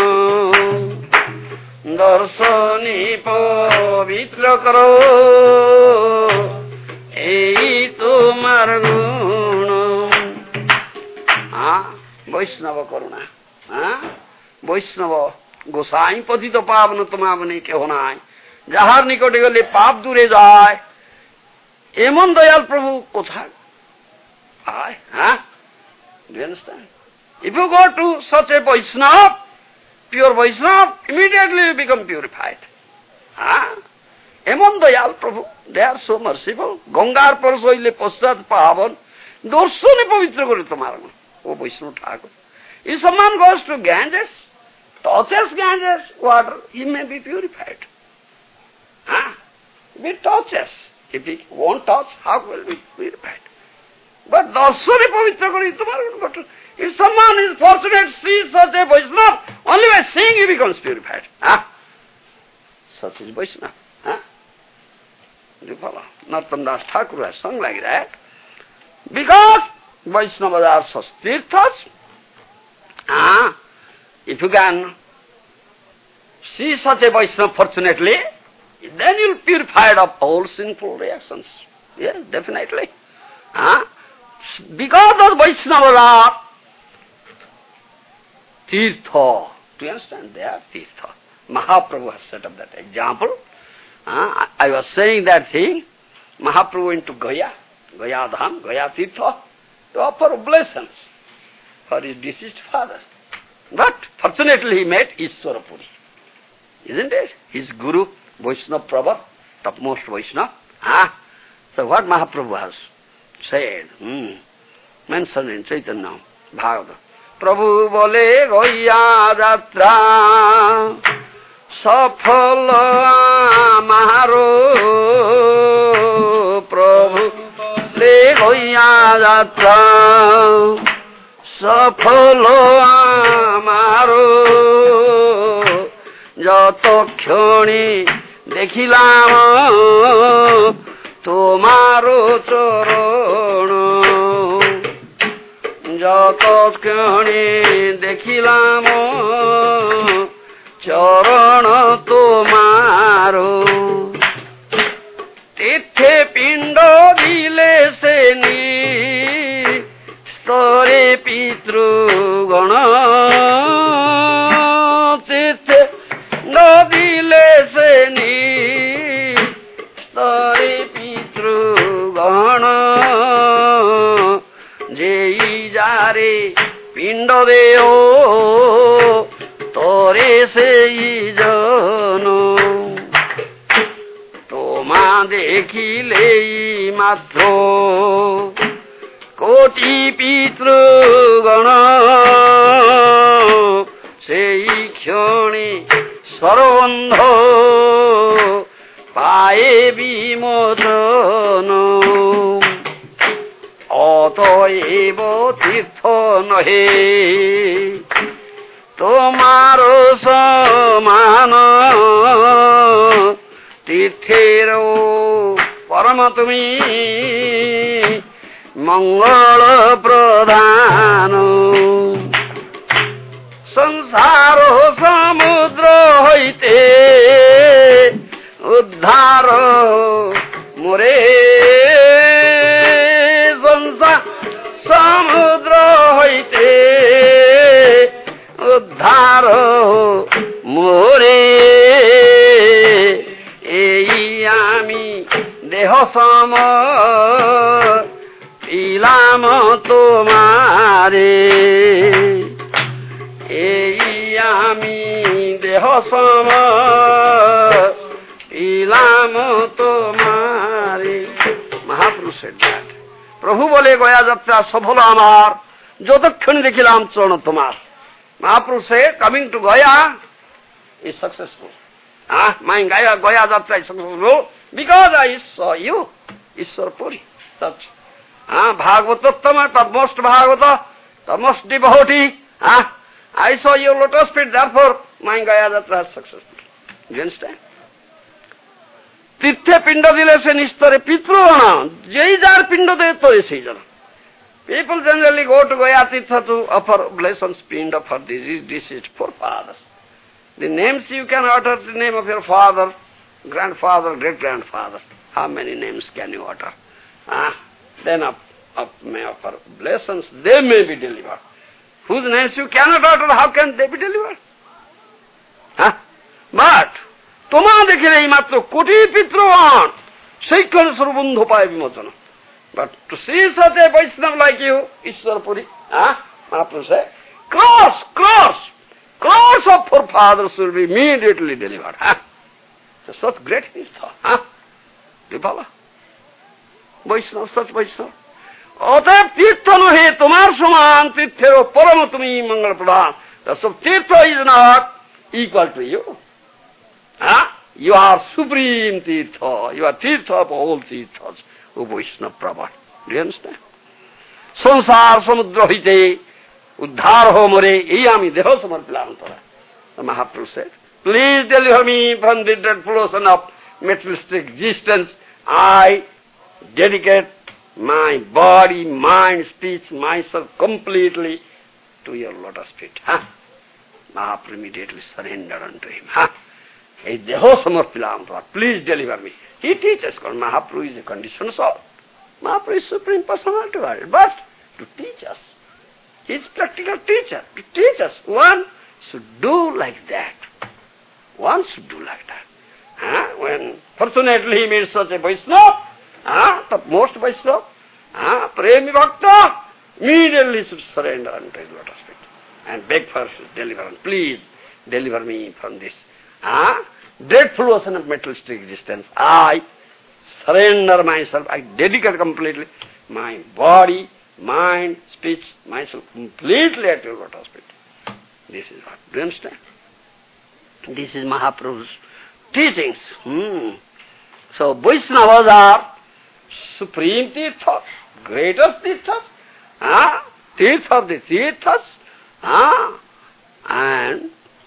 দর্শনী পবিত্র করো, এই তোমার গুণ। বৈষ্ণব করুণা, বৈষ্ণব গোসাই পতিত পাবন তোমাবনে কেহ নাই, যাহার নিকটে গেলে পাপ দূরে যায়, এমন দয়াল প্রভু কোথায় পায়? হ্যাঁ, do you understand? If you go to such a Vaishnava, pure Vaishnava, immediately you become purified. Ah? Among Dayal Prabhu, they are so merciful. Gangar Parsoile Pastat Pavan, Dorsone Pavitra Guritamarana. Oh, Vishnu Thakur. If someone goes to Ganges, touches Ganges water, he may be purified. Ah? If he touches, if he won't touch, how will he be purified? But Darsane Pavitra Guritamarana. But if someone is fortunate to see such a Vaishnava, only by seeing he becomes purified. Ah? Such is Vaishnava. Huh? You follow? Narottam Das Thakur has sung like that. Because Vaishnavas are such tirthas, ah, if you can see such a Vaishnava fortunately, then you will be purified of all sinful reactions. Yes, definitely. Ah, because those Vaishnavas are tirtha. Do you understand? They are tirtha. Mahaprabhu has set up that example. Uh, I was saying that thing. Mahaprabhu went to Gaya, Gaya Dham, Gaya Tirtha, to offer oblations for his deceased father. But fortunately he met Ishwarapuri. Isn't it? His Guru, Vaishnava Prabha, topmost Vaishnava. Ah. So what Mahaprabhu has said, hmm, mentioned in Chaitanya Bhagavata. Prabhu bole Gaya Jatra सफल आमारो प्रभु ले गया यात्रा सफल आमारो যত ক্ষণে দেখিলাম তোমারো চরণ যত ক্ষণে দেখিলাম চরণ তোমারো তীর্থে পিণ্ড দিলে সে স্তরে পিতৃগণ তীর্থে দিলে সে স্তরে পিতৃগণ যেই যারে পিণ্ড দেও তোরে সেই জন তোমা দেখিলেই মাত্র কোটি পিতৃগণ সেই ক্ষণে সর্বন্ধ পায়ে বিমোচন অতএব তীর্থ নহে তোমার সমান তীর্থের পরম তুমি মঙ্গল প্রধান সংসার সমুদ্র হইতে উদ্ধার মোরে সংসার সমুদ্র হইতে উদ্ধার মোরে এই আমি দেহ সম ইলাম তোমারে এই আমি দেহ সম ইলাম তোমারে মহাপুরুষের ডাক প্রভু বলে গয়া যাত্রা সফল আমার যতক্ষণ দেখিলাম চরণ তোমার Mahaprabhu said, coming to Gaya is successful. Ah, my Gaya, Gaya Jatra is successful because I saw you, Ishwarapuri. Such. Ah, Bhagavatottama, topmost Bhagavata, topmost devotee. Ah, I saw your lotus feet, therefore my Gaya Jatra is successful. Do you understand? Tirthe pinda dile se nistare pitrugana, jai jar pinda de tore sei jana. People generally go to Gaya Tirtha to offer oblations, pinda for deceased, deceased forefathers. The names you can utter, the name of your father, grandfather, great-grandfather. How many names can you utter? Ah, then up, up may offer oblations, they may be delivered. Whose names you cannot utter, how can they be delivered? Huh? But, toma dekhile ei matro koti pitrughan, seikkhane sarvabandhu paye vimocana. But to see such a Vaishnava like you, Ishwarapuri, ah, Mahaprabhu said, crores, crores, crores of forefathers will be immediately delivered. Ah. So such great Tirtha. Huh? Do you follow? Vaishnava, such Vaishnava. অতএব তীর্থ নহে তোমার সমান তীর্থের পরম তুমি মঙ্গল প্রদান. So Tirtha is not equal to you. Huh? You are supreme Tirtha. You are Tirtha of all Tirthas. O Vaishnava Prabha. Do you understand? সংসার সমুদ্র হইতে উদ্ধার হো মরে এই আমি দেহ সমর্পণ করা. The Mahaprabhu said, please deliver me from the dreadful ocean of materialistic existence. I dedicate my body, mind, speech, myself completely to your lotus feet. Huh? Mahaprabhu immediately surrendered unto him. Huh? Hey, deho samarpilam, please deliver me. He teaches, because Mahaprabhu is a conditioned soul. Mahaprabhu is Supreme Personality of Godhead, but to teach us. He is practical teacher. To teach us, one should do like that. One should do like that. Huh? When fortunately he meets such a Vaishnava, huh? the most Vaishnava, huh? Premi Bhakta, immediately should surrender unto his lotus feet and beg for his deliverance. Please deliver me from this huh? dreadful ocean of materialistic existence. I surrender myself, I dedicate completely my body, mind, speech, myself completely at your lotus feet. This is what. Do you understand? This is Mahaprabhu's teachings. Hmm. So Vaishnavas are supreme Tirthas, greatest Tirthas, ah, Tirtha of the Tirthas, ah, and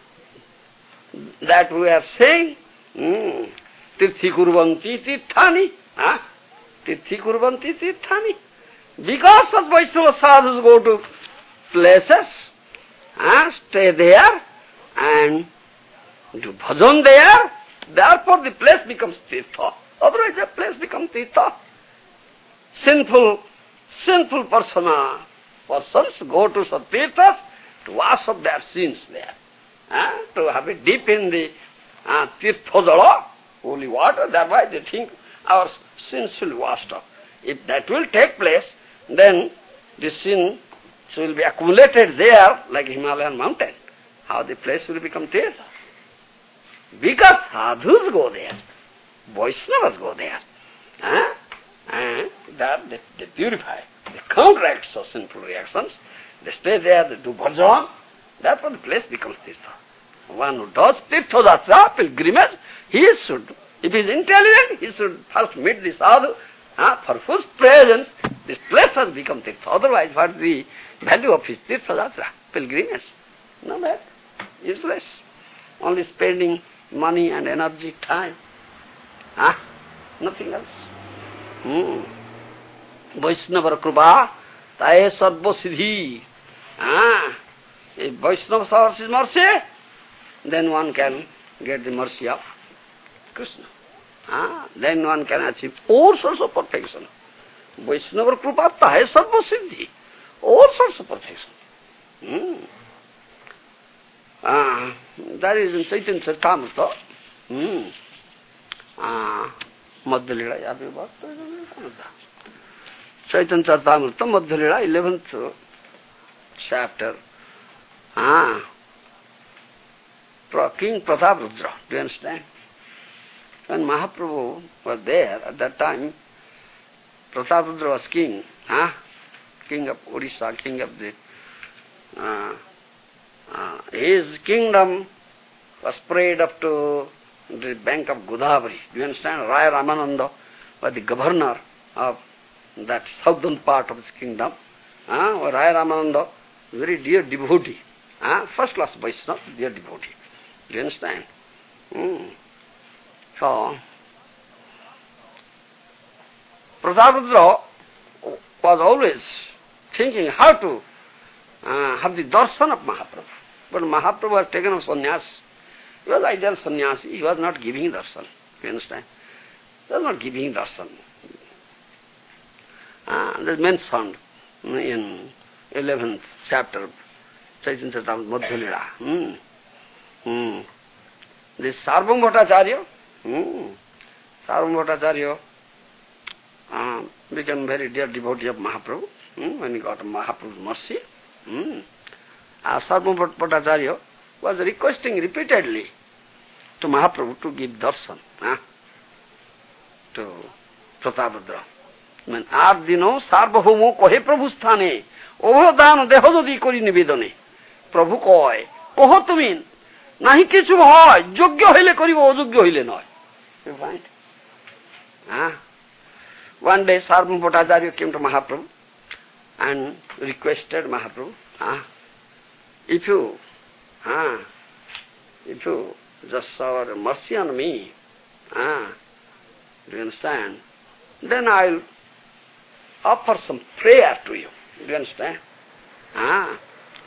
that we are saying, hmm, Tirthi kurvanti tirthani, ah, Tirthi kurvanti tirthani. Because such Vaishnava sadhus go to places, ah, stay there, and do bhajan there, therefore the place becomes Tirtha. Otherwise the place becomes Tirtha. Sinful, sinful persona, persons go to such Tirthas to wash off their sins there. Uh, to have it deep in the uh, Tirthojala, holy water, thereby they think our sins will be washed off. If that will take place, then the sin will be accumulated there like Himalayan mountain. How the place will become Tirtha? Because sadhus go there, Vaishnavas go there. Uh, and that they, they purify, they counteract such sinful reactions, they stay there, they do bhajan, therefore the place becomes Tirtha. One who does Tirtha Jatra, pilgrimage, he should, if he is intelligent, he should first meet the sadhu, uh, for whose presence this place has become Tirtha. Otherwise, what is the value of his Tirtha Jatra, pilgrimage? No that, useless. Only spending money and energy, time. Ah, nothing else. Hmm. Vaishnava Krupa, Taye Sarva Siddhi. Ah, if Vaishnava showers his mercy, then one can get the mercy of Krishna. Ah, then one can achieve all sorts of perfection. Vaishnava Krupa, Taye Sarva Siddhi. All sorts of perfection. Hmm. Ah, that is in Chaitanya Charitamrita. Hmm. Ah, Madhya Lila, Chaitanya Charitamrita, Madhya Lila, eleventh chapter. Ah, King Prataparudra, do you understand? When Mahaprabhu was there at that time, Prataparudra was king, ah, king of Odisha, king of the uh, Uh, his kingdom was spread up to the bank of Godavari. Do you understand? Raya Ramananda was the governor of that southern part of his kingdom. Uh, Raya Ramananda, very dear devotee. Uh, first class Vaishnava, dear devotee. Do you understand? Mm. So, Prataparudra was always thinking how to uh, have the darshan of Mahaprabhu. But Mahaprabhu was taken of sannyas. He was ideal sannyasi. He was not giving darshan. You understand? He was not giving darshan. Uh, that's mentioned in eleventh chapter of Chaitanya Charitamrita, Madhya Lila. Hmm. Hmm. This Sarvam Bhattacharya, hmm. Sarvam Bhattacharya uh, became very dear devotee of Mahaprabhu hmm, when he got Mahaprabhu's mercy. Hmm. Uh, Sarvam Bhattacharya was requesting repeatedly to Mahaprabhu to give darshan huh? to Prataparudra. When Ardino Sarvabhauma kohe Prabhu sthane Obhadan deho jodi kori nivedane Prabhu koy koho tumi nahi kichu hoy yogya hoile koribo oyogya hoile noy. You find? Huh? One day Sarvabhauma Bhattacharya came to Mahaprabhu and requested Mahaprabhu, huh? if you huh, if you just shower mercy on me, huh? do you understand? Then I'll offer some prayer to you. Do you understand? Ah.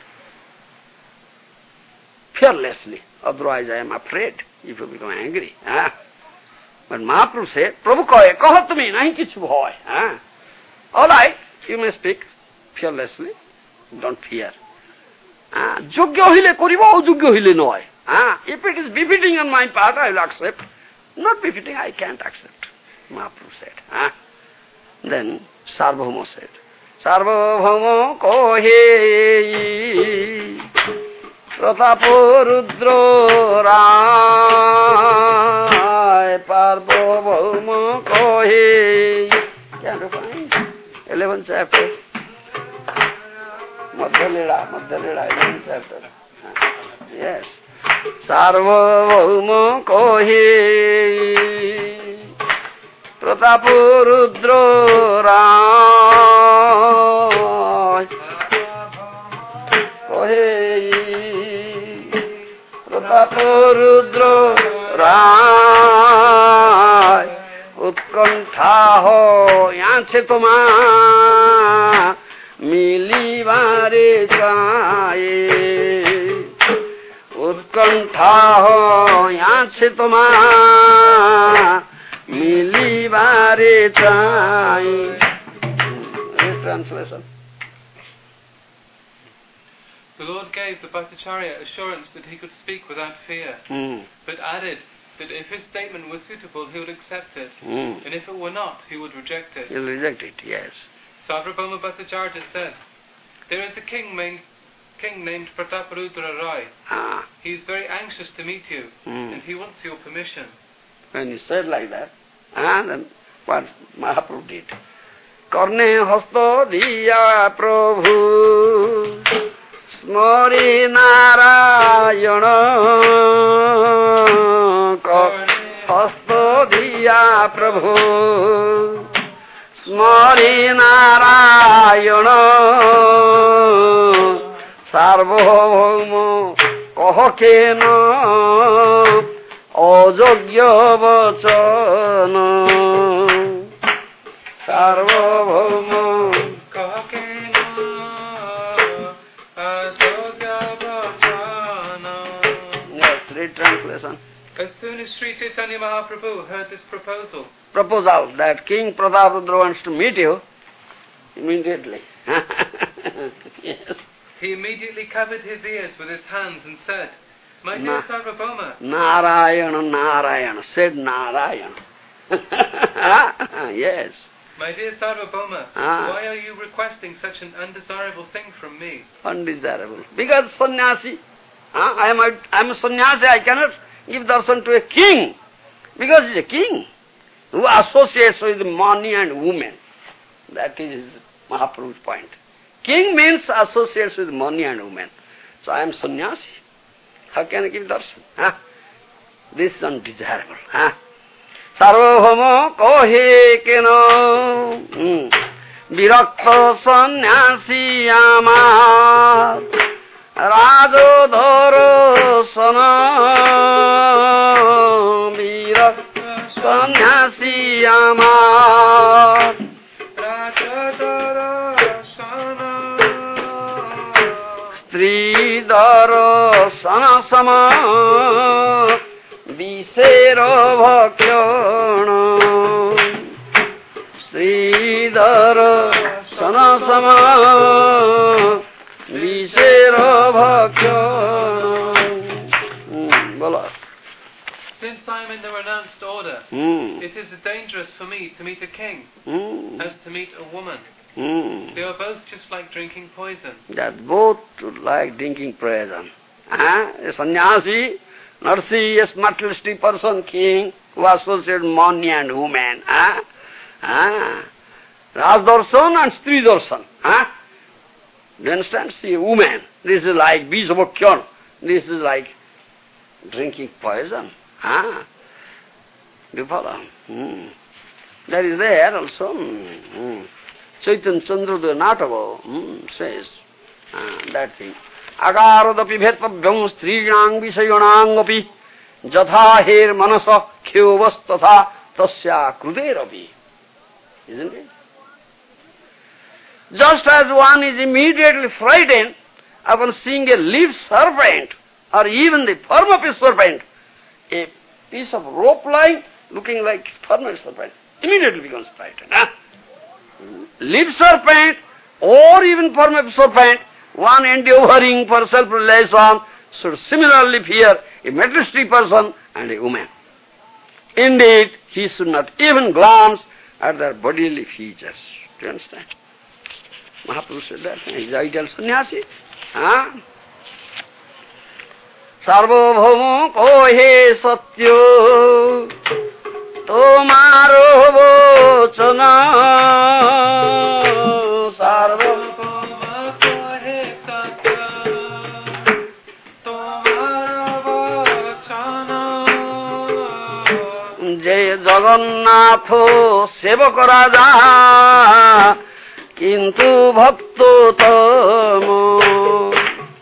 Fearlessly. Otherwise I am afraid if you become angry. Ah. But Mahaprabhu said, Prabhu kohe, kaho tumi, nahi kichu hoy. Ah. All right, you may speak fearlessly. Don't fear. Ah. Yogya hoile koribo, ayogya hoile noy. Ah. If it is befitting on my part, I will accept. Not befitting, I can't accept. Mahaprabhu said. Ah. Then Sarvabhauma said, Sarvabhauma kohe Prataparudra Rai Sarvabhauma kohe. Can you find? eleventh chapter. Madhyalila, Madhyalila, eleventh chapter. Yes. Sarvabhauma kohe Prataparudra Rai kohe Prataparudra Rai Utkantha ho yahan se toma milibare chaye Utkantha ho yahan se toma milibare chaye. Translation. The Lord gave the Bhattacharya assurance that he could speak without fear, mm. but added that if his statement was suitable, he would accept it, mm. and if it were not, he would reject it. He will reject it, yes. Sarvabhauma Bhattacharya said, there is a king named, king named Prataparudra Rai. Ah. He is very anxious to meet you, mm. and he wants your permission. When he said like that, ah, then what Mahaprabhu did? Karne hasto diya Prabhu Smari Narayana Hasto diya Prabhu Smari Narayana Sarvabhauma koho kena Ajogya vachana Sarvabhauma koho kena Ajogya vachana. Yes, read translation. As soon as Sri Chaitanya Mahaprabhu heard this proposal, proposal that King Prataparudra wants to meet you, immediately. Yes. He immediately covered his ears with his hands and said, My dear Na- Sarvabhauma, Narayana, Narayana, said Narayana. Yes. My dear Sarvabhauma, Ah. why are you requesting such an undesirable thing from me? Undesirable. Because sannyasi, huh? I am a, I am a sannyasi, I cannot give darshan to a king. Because he is a king who associates with money and women. That is Mahaprabhu's point. King means associates with money and women. So I am sannyasi. How can I give darshan? Huh? This is undesirable. Huh? Sarvabhauma kohe kena virakta sannyasi amar rajodhara sana virakta sannyasi amar Rajodhara sana stridhara sana sama Visera bhakyana Sridhara sanasama Visera bhakyana. Bola. Since I am in the renounced order, Mm. it is dangerous for me to meet a king Mm. as to meet a woman. Mm. They are both just like drinking poison. That both like drinking poison. Ah, a sannyasi Not serious materialistic person, king, who associates money and woman. Huh? Huh? Rajdarshan and Stri Darshan. Huh? Do you understand? See, woman. This is like Bijabhakyan. This is like drinking poison. Huh? Do you follow? Hmm. That is there also. Hmm. Chaitanya Chandrodaya Natava hmm, says uh, that thing. Agaradapi bhetpabhyam strinang visayanangapi jatha her manasa khyovas tatha tasya kruderapi. Isn't it? Just as one is immediately frightened upon seeing a live serpent or even the form of a serpent, a piece of rope lying looking like form of a serpent, immediately becomes frightened. Huh? Live serpent or even form of serpent, one endeavoring for self-realization should similarly fear a materialistic person and a woman. Indeed, he should not even glance at their bodily features. Do you understand? Mahaprabhu said that. He is ideal sannyasi. Huh? Sarvabhauma kohe satyo tomaro vochana sarvabhauma kohe satyo tomaro vochana jay Jagannatho sevaka raja kintu bhakto tamo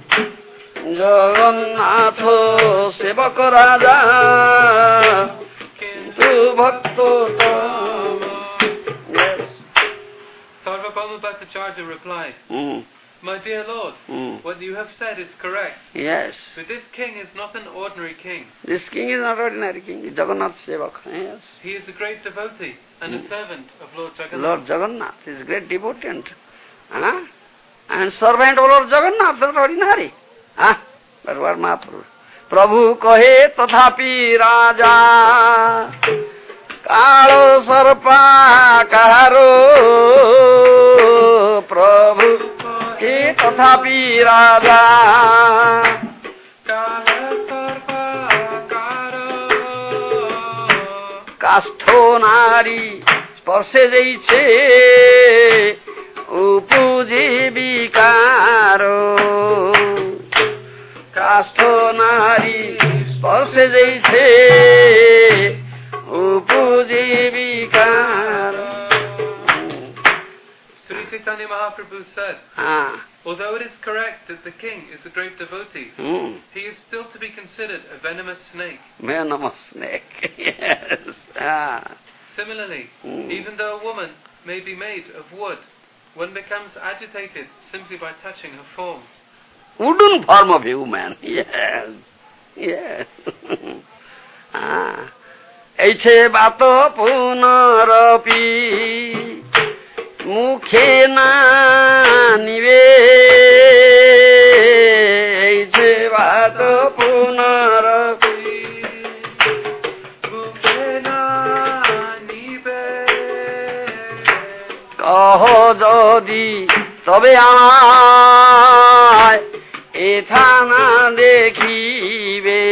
Jagannatho sevaka raja kintu bhakto tamo. Yes. Sarvabhauma Bhattacharya replied, mm. My dear Lord, mm. what you have said is correct. Yes. But this king is not an ordinary king. This king is not ordinary king, he is Jagannath Sevaka. Yes. He is a great devotee and mm. a servant of Lord Jagannath. Lord Jagannath is a great devotee. Huh? And servant of Lord Jagannath, not ordinary. Huh? But what Mahaprabhu? Prabhu kahe tathapi raja kalo sarpa karo Prabhu kahe tathapi raja kalo sarpa karo kastho nari sparshe jaiche upuji vikaro Kastho nari sparshe jaiche upuji vikaro. Sri Chaitanya Mahaprabhu said, ah. although it is correct that the king is a great devotee, mm. he is still to be considered a venomous snake. Venomous snake, yes. Ah. Similarly, mm. even though a woman may be made of wood, one becomes agitated simply by touching her form. Wooden form of human, yes, yes. ah. Eiche bato punarapi mukhe na nive. Eiche bato punarapi mukhe na nive. Kaho jodi tobe aay Ethana dekhibe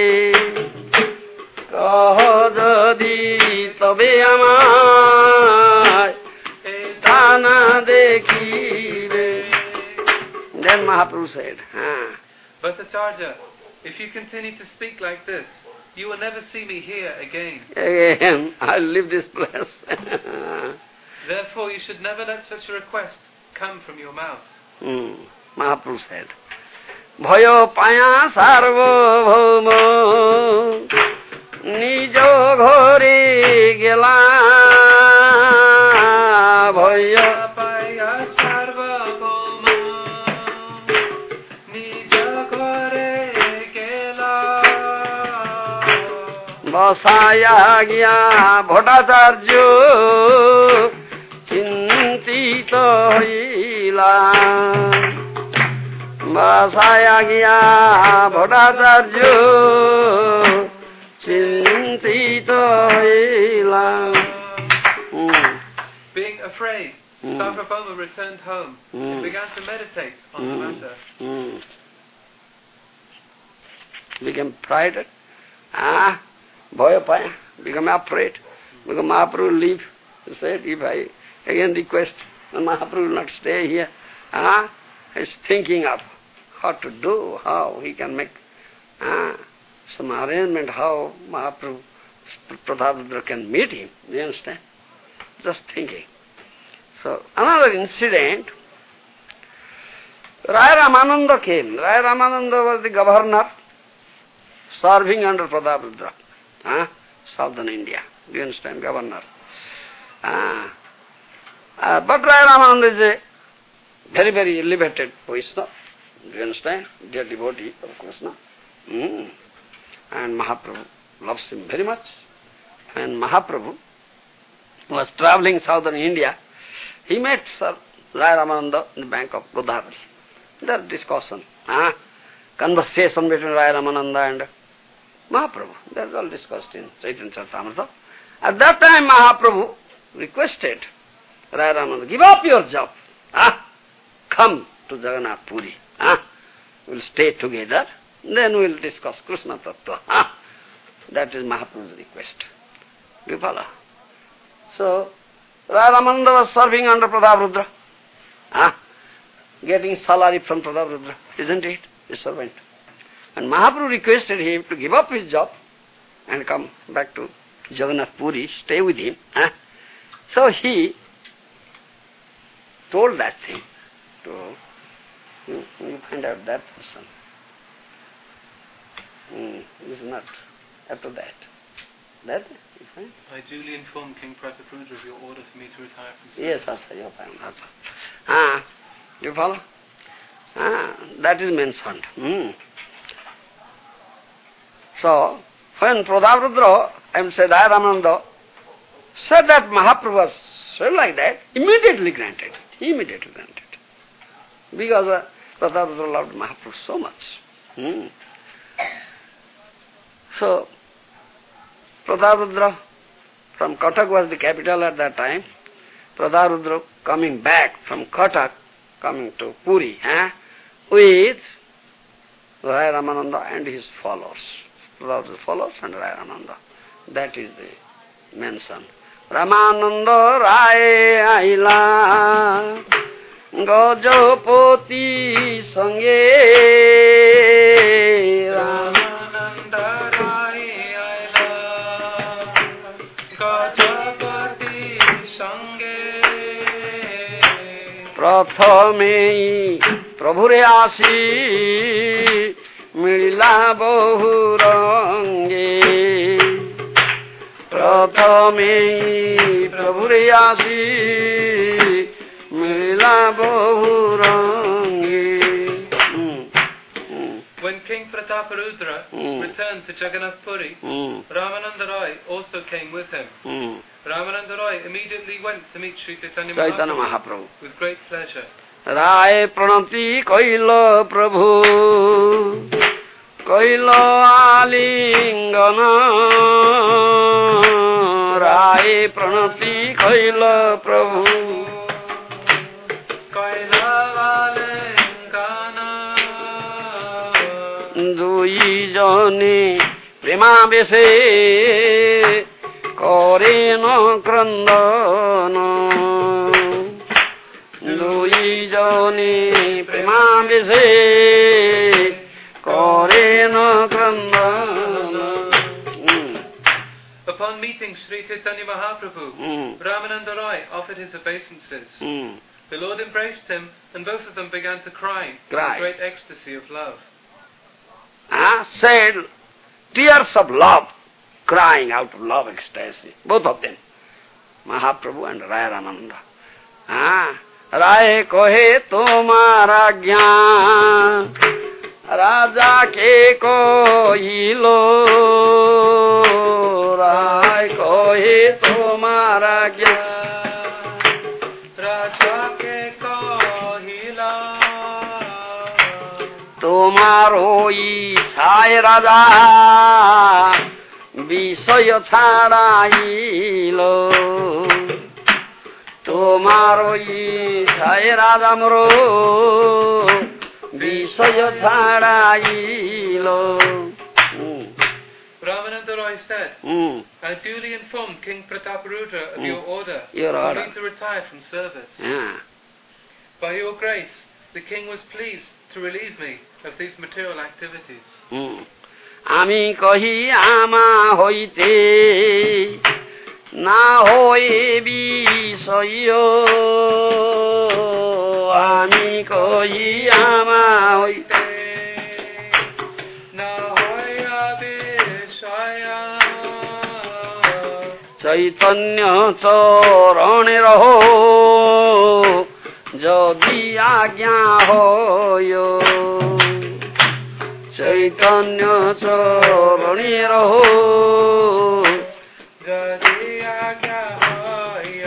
kaho jodi tobe amay ethana dekhibe. Then Mahaprabhu said, ah. Bhattacharya, if you continue to speak like this, you will never see me here again. Again, I'll leave this place. Therefore, you should never let such a request come from your mouth. Hmm. Mahaprabhu said, Bhayo paya sarvabhauma nijo ghore gela. Bhayo paya sarvabhauma nijo ghore gela. Vasaya gya bhattacharya chintita hoila. Vasaya gya bhattacharya chintita hoila. Being afraid, mm. Sarvabhauma returned home mm. and began to meditate on mm. the matter. Mm. Became frightened Ah, Bhoya Paya, become afraid. Because Mahaprabhu will leave. He said, if I again request, then Mahaprabhu will not stay here. Ah, he's thinking of what to do, how he can make ah, some arrangement, how Mahaprabhu, Prataparudra can meet him. Do you understand? Just thinking. So, another incident, Raya Ramananda came. Raya Ramananda was the governor serving under Prataparudra, ah, southern India. Do you understand? Governor. Ah. Uh, but Raya Ramananda is a very, very elevated Vaishnava. Do you understand? Dear devotee of Krishna. Mm. And Mahaprabhu loves him very much. And Mahaprabhu was traveling southern India. He met Sir Raya Ramananda in the bank of Godavari. There discussion, ah, conversation between Raya Ramananda and Mahaprabhu. That's all discussed in Chaitanya Charitamrita. At that time Mahaprabhu requested Raya Ramananda, give up your job. Ah, come to Jagannath Puri. Ah, we'll stay together. Then we'll discuss Krishna Tattva. Ah, that is Mahaprabhu's request. Do you follow? So, Raya Ramananda was serving under Prataparudra. Ah, getting salary from Prataparudra, isn't it? A servant. And Mahaprabhu requested him to give up his job and come back to Jagannath Puri, stay with him. Ah. So he told that thing to, you, you find out that person. Mm, is not after that. That, you find? I duly informed King Prataparudra of your order for me to retire from service. Yes, that's you find. That's ah, you follow? Ah, that is mentioned. Mm. So, when Prataparudra, I am saying Raya Ramananda, said that Mahaprabhu was said like that, immediately granted. He immediately granted. Because uh, Prataparudra loved Mahaprabhu so much. Mm. So, Prataparudra from Cuttack was the capital at that time. Prataparudra coming back from Cuttack, coming to Puri, eh, with Raya Ramananda and his followers. Prataparudra's followers and Raya Ramananda. That is the mention. Ramananda Raya Aila Gajapati Sange Ramananda Raya Aila Gajapati Sange Prathame Prabhure Asi Milila Bahu Range Prathame Prabhure Asi Milila Bahu Range. When King Prataparudra mm. returned to Jagannath Puri, mm. Ramananda Rai also came with him. Mm. Ramananda Rai immediately went to meet Sri Chaitanya Chaitanya Mahaprabhu, Mahaprabhu with great pleasure. Rai pranati kaila Prabhu kaila alingana Rai pranati kaila Prabhu kaila alingana Dui jane prema bese kore no krandana Dui jane prema bese kore no krandana. Upon meeting Sri Chaitanya Mahaprabhu, mm. Ramananda Rai offered his obeisances. Mm. The Lord embraced him, and both of them began to cry, cry. in great ecstasy of love. Ah, said tears of love, crying out of love ecstasy, both of them, Mahaprabhu and Raya Ramananda. Ah, Rai kohe tumhara gyan, Raja ke kohilo, Rai kohe tumhara gyan, Raja ke kohila. Tomaro ichhai raja বিষয় ছাড়াইল তোমার ইচ্ছায় রাজামর বিষয় ছাড়াইল Ramananda Roy said, mm. I duly informed King Prataparudra of mm. your order your for order. me to retire from service. Yeah. By your grace, the king was pleased to relieve me of these material activities. Mm. Ami kahi ama hoite na hoye bisayo. Ami kahi ama hoite na hoya bisaya. Chaitanya charane raho যদি আজ্ঞা হয় চৈতন্য চরণে রহো যদি আজ্ঞা হয়.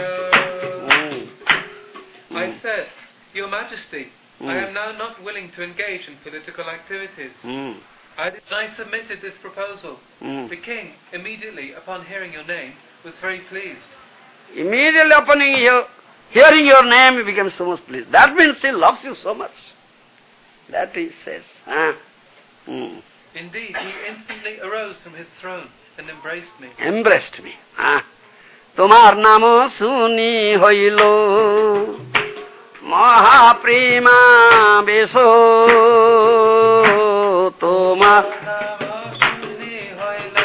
I said, Your Majesty, mm. I am now not willing to engage in political activities. Mm. I, I submitted this proposal. Mm. The king, immediately upon hearing your name, was very pleased. Immediately upon your Hearing your name, he becomes so much pleased. That means he loves you so much. That he says. Huh? Mm. Indeed, he instantly arose from his throne and embraced me. Embraced me. Huh? Tomar namo suni hoilo mahaprema beso. Tomar namo suni hoilo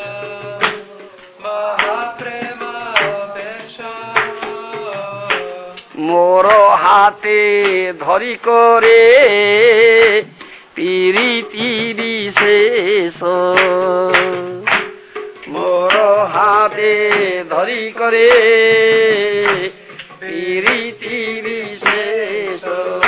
mahaprema beso. মোর হাতে ধরি করে পিরিতি বিশেষ মোর হাতে ধরি করে পিরিতি বিশেষ.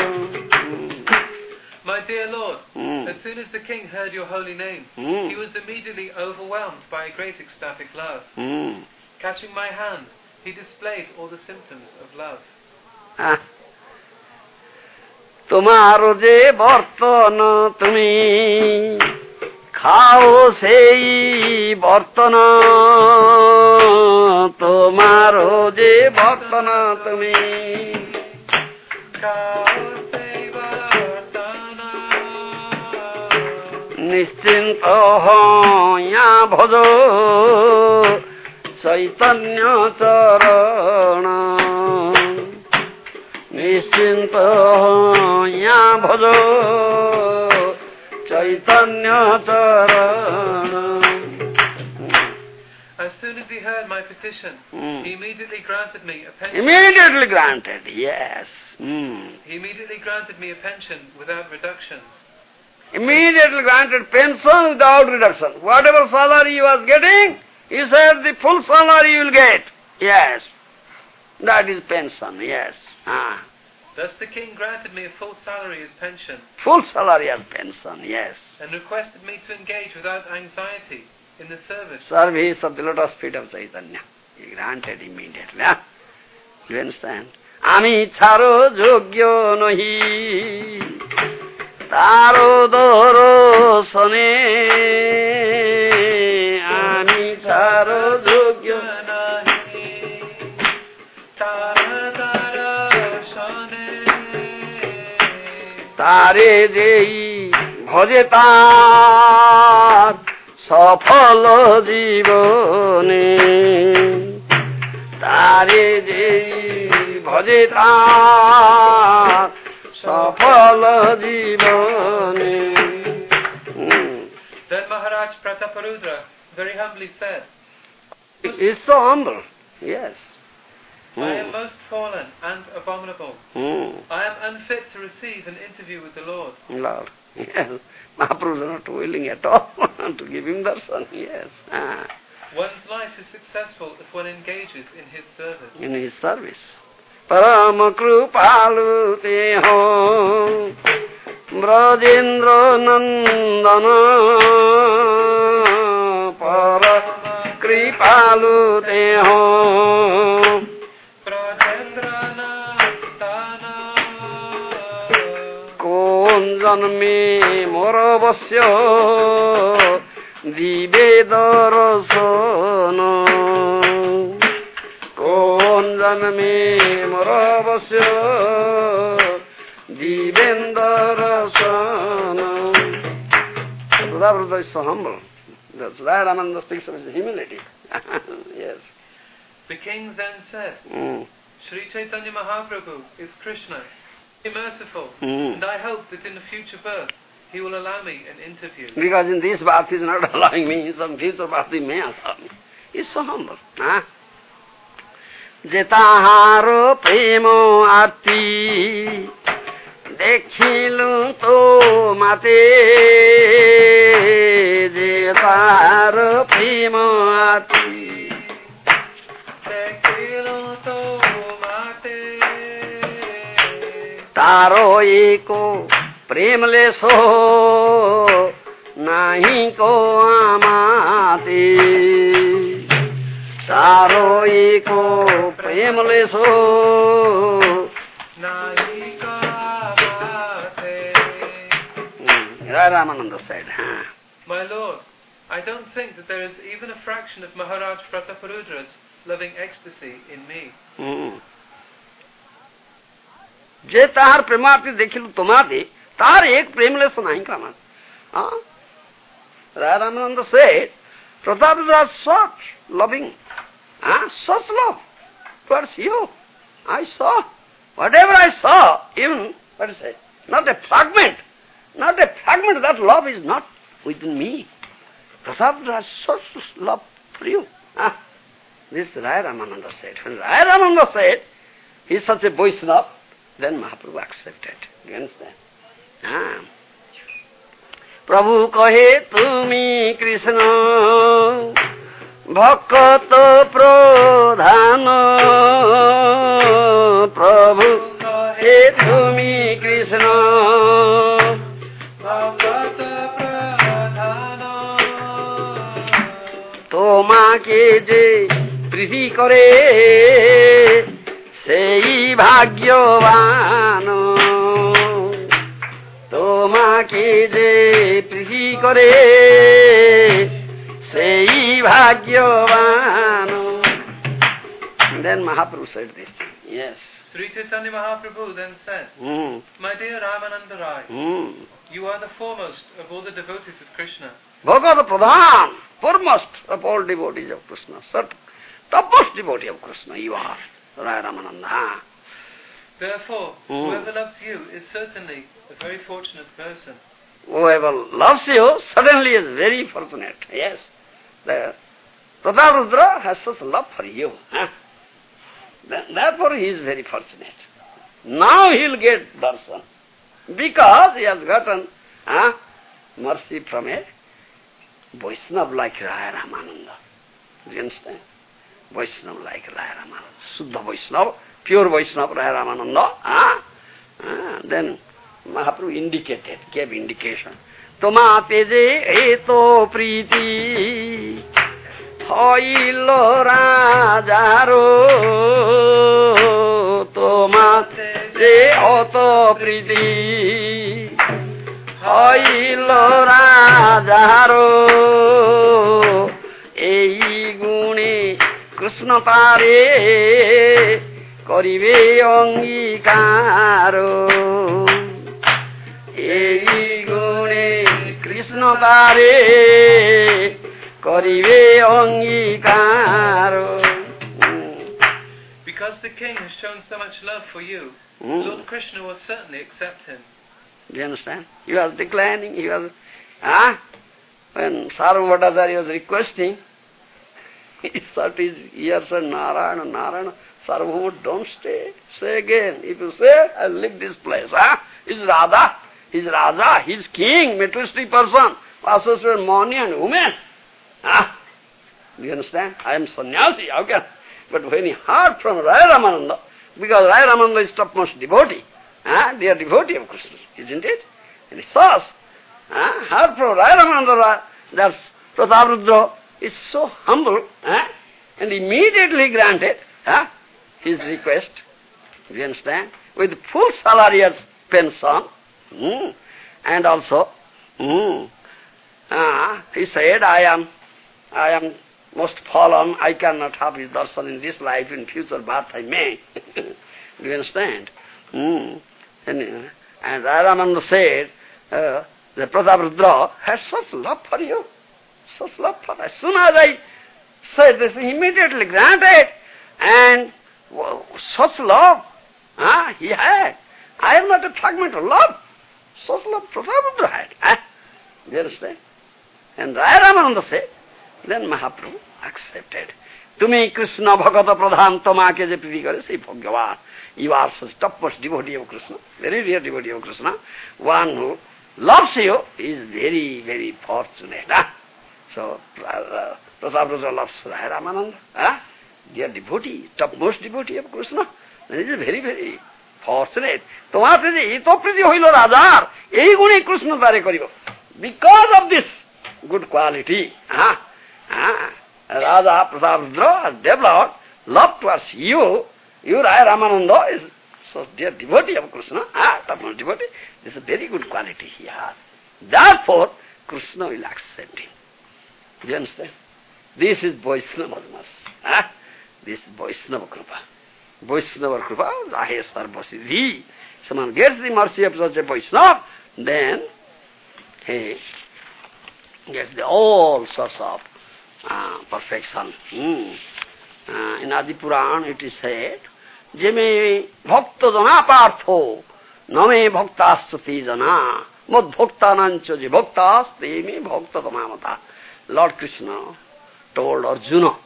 My dear Lord, mm. as soon as the king heard your holy name, mm. he was immediately overwhelmed by a great ecstatic love. Mm. Catching my hand, he displayed all the symptoms of love. তোমার যে বর্তন তুমি খাও সেই বর্তন তোমার যে বর্তন তুমি খাও সেই বর্তন নিশ্চিন্ত হইয়া ভজ চৈতন্য চরণ নিশ্চিন্ত হইয়া ভজ চৈতন্য চরণ. As soon as he heard my petition, mm. he immediately granted me a pension. Immediately granted, yes. Mm. He immediately granted me a pension without reductions. Immediately granted pension without reduction. Whatever salary he was getting, he said the full salary you will get. Yes. That is pension, yes. Ah. Thus the king granted me a full salary as pension. Full salary as pension, yes. And requested me to engage without anxiety in the service. Service of the lotus feet of Chaitanya. He granted immediately. Ah? You understand? Ami charo jogyo nahi taro dorosane. Ami charo jogyo nahi taro dorosane. Tare jei bhaje tar সফল জীবনে তারে যে ভজে তার সফল জীবনে. Then Maharaj Prataparudra very humbly said, It's so humble, yes. I am most fallen and abominable. Mm. I am unfit to receive an interview with the Lord. Lord, yes. Mahaprabhu is not willing at all to give him darshan, yes. Ah. One's life is successful if one engages in his service. In his service. Parama krupalu te ho Brajendra nandana Para kripalu te ho Brajendra nandana Kon janme mora vasya দিবে দর্শন কোন জন্মে মোর অবশ্য দিবেন দর্শন. Prabhupada is so humble. That's Raya Ramananda speaks of his humility. Yes. The king then said, mm. Sri Chaitanya Mahaprabhu is Krishna, be merciful, mm. and I hope that in the future birth he will allow me an interview. Because in this birth he is not allowing me, in some future birth he may allow me. He is so humble. Huh? Jetaharo premo arti dekhilu to mate. Jetaharo premo arti dekhilu to mate. Taro eko prem leso nahi ko amate. Taro eko prem leso nahi ko amate. Raya Ramananda said, huh? My Lord, I don't think that there is even a fraction of Maharaj Prataparudra's loving ecstasy in me. Hmm. जे तार प्रेमार्ति देखिलु तुम्हारे तार एक प्रेमलेस नहीं कामा. Raya Ramananda said, Prataparudra is such loving, ah, such love towards you. I saw, whatever I saw, even, what is it, not a fragment, not a fragment of that love is not within me. Prataparudra has such love for you. Ah, this Raya Ramananda said. When Raya Ramananda said, he is such a Vaishnava, then Mahaprabhu accepted. You understand? Ah. Prabhu kahe tumi Krishna bhakta pradhana. Prabhu kahe tumi Krishna bhakta pradhana. Tomake je priti kare sei bhagyavano. Tomake je priti kore sei bhagyavano. Then Mahaprabhu said this. Yes. Sri Chaitanya Mahaprabhu then said, mm. My dear Ramananda Rai, mm. you are the foremost of all the devotees of Krishna. Bhagavad Pradhan, foremost of all devotees of Krishna. Topmost devotee of Krishna you are. Raya Ramananda. Therefore, mm. whoever loves you is certainly a very fortunate person. Whoever loves you certainly is very fortunate. Yes. The Prataparudra has such love for you. Huh? Therefore he is very fortunate. Now he will get darshan. Because he has gotten huh, mercy from a Vaishnava like Raya Ramananda. Do you understand? Vaishnava like Raya Ramananda. Suddha Vaishnava, pure Vaishnava Raya Ramananda. Huh? Uh, then Mahaprabhu indicated, gave indication. Tomate je eto priti hoilo rajaro. Tomate je eto priti hoilo rajaro. Ei gune Krishna tare karibe angikaro. Ei gune Krishna tare karibe angikaro. Because the king has shown so much love for you, mm. Lord Krishna will certainly accept him. Do you understand? He was declining, he was, ah, when Sarvabhauma Bhattacharya was requesting, he shut his ears and Narayana, Narayana, Sarvabhauma, don't stay, say again. If you say, I'll leave this place. Ah, he's Radha, he's Raja, he's king, materialistic person, associated with money and women. Ah, do you understand? I am sannyasi, how can? But when he heard from Raya Ramananda, because Raya Ramananda is topmost devotee, ah, they are devotee of Krishna, isn't it? And he saw, ah, heard from Raya Ramananda that Prataparudra is so humble, ah, and immediately granted ah, his request, do you understand? With full salary as pension, mm, and also, mm, ah, he said, I am, I am most fallen, I cannot have his darshan in this life, in future birth I may. Do you understand? Mm. And, uh, and Raya Ramananda said, uh, the Prataparudra has such love for you. Such love for us. As soon as I said this, he immediately granted. And well, such love ah, he had. I am not a fragment of love. Such love Prabhupada had. Ah, do you understand? And Raya Ramananda said, then Mahaprabhu accepted. Tumi Krishna Bhagata Pradhan Tamake je priti kare sei Bhagavan. You are such topmost devotee of Krishna, very real devotee of Krishna. One who loves you is very, very fortunate. Ah? So, uh, Prataparudra loves Raya Ramananda. Ah? Dear devotee, topmost devotee of Krishna. And he is very, very fortunate. Tomar priti, ito priti hoilo rajar, ei guni Krishna tare karibo. Because of this good quality, ah, ah, Raja Prataparudra has developed love towards you. You, Raya Ramananda, is so dear devotee of Krishna, ah, topmost devotee. This is a very good quality he has. Therefore, Krishna will accept him. Do you understand? This is Vaishnava Dharma. Ah? This is Vaishnava Krupa. Vaishnava Krupa, Jahe Sarva Siddhi. Someone gets the mercy of such a Vaishnava, then he gets the all sorts of uh, perfection. Mm. Uh, in Adi Puran it is said, Jeme bhakta jana partho, name bhaktastuti jana, mad bhakta nancho je bhaktas, teme bhakta tamamata. Lord Krishna told Arjuna,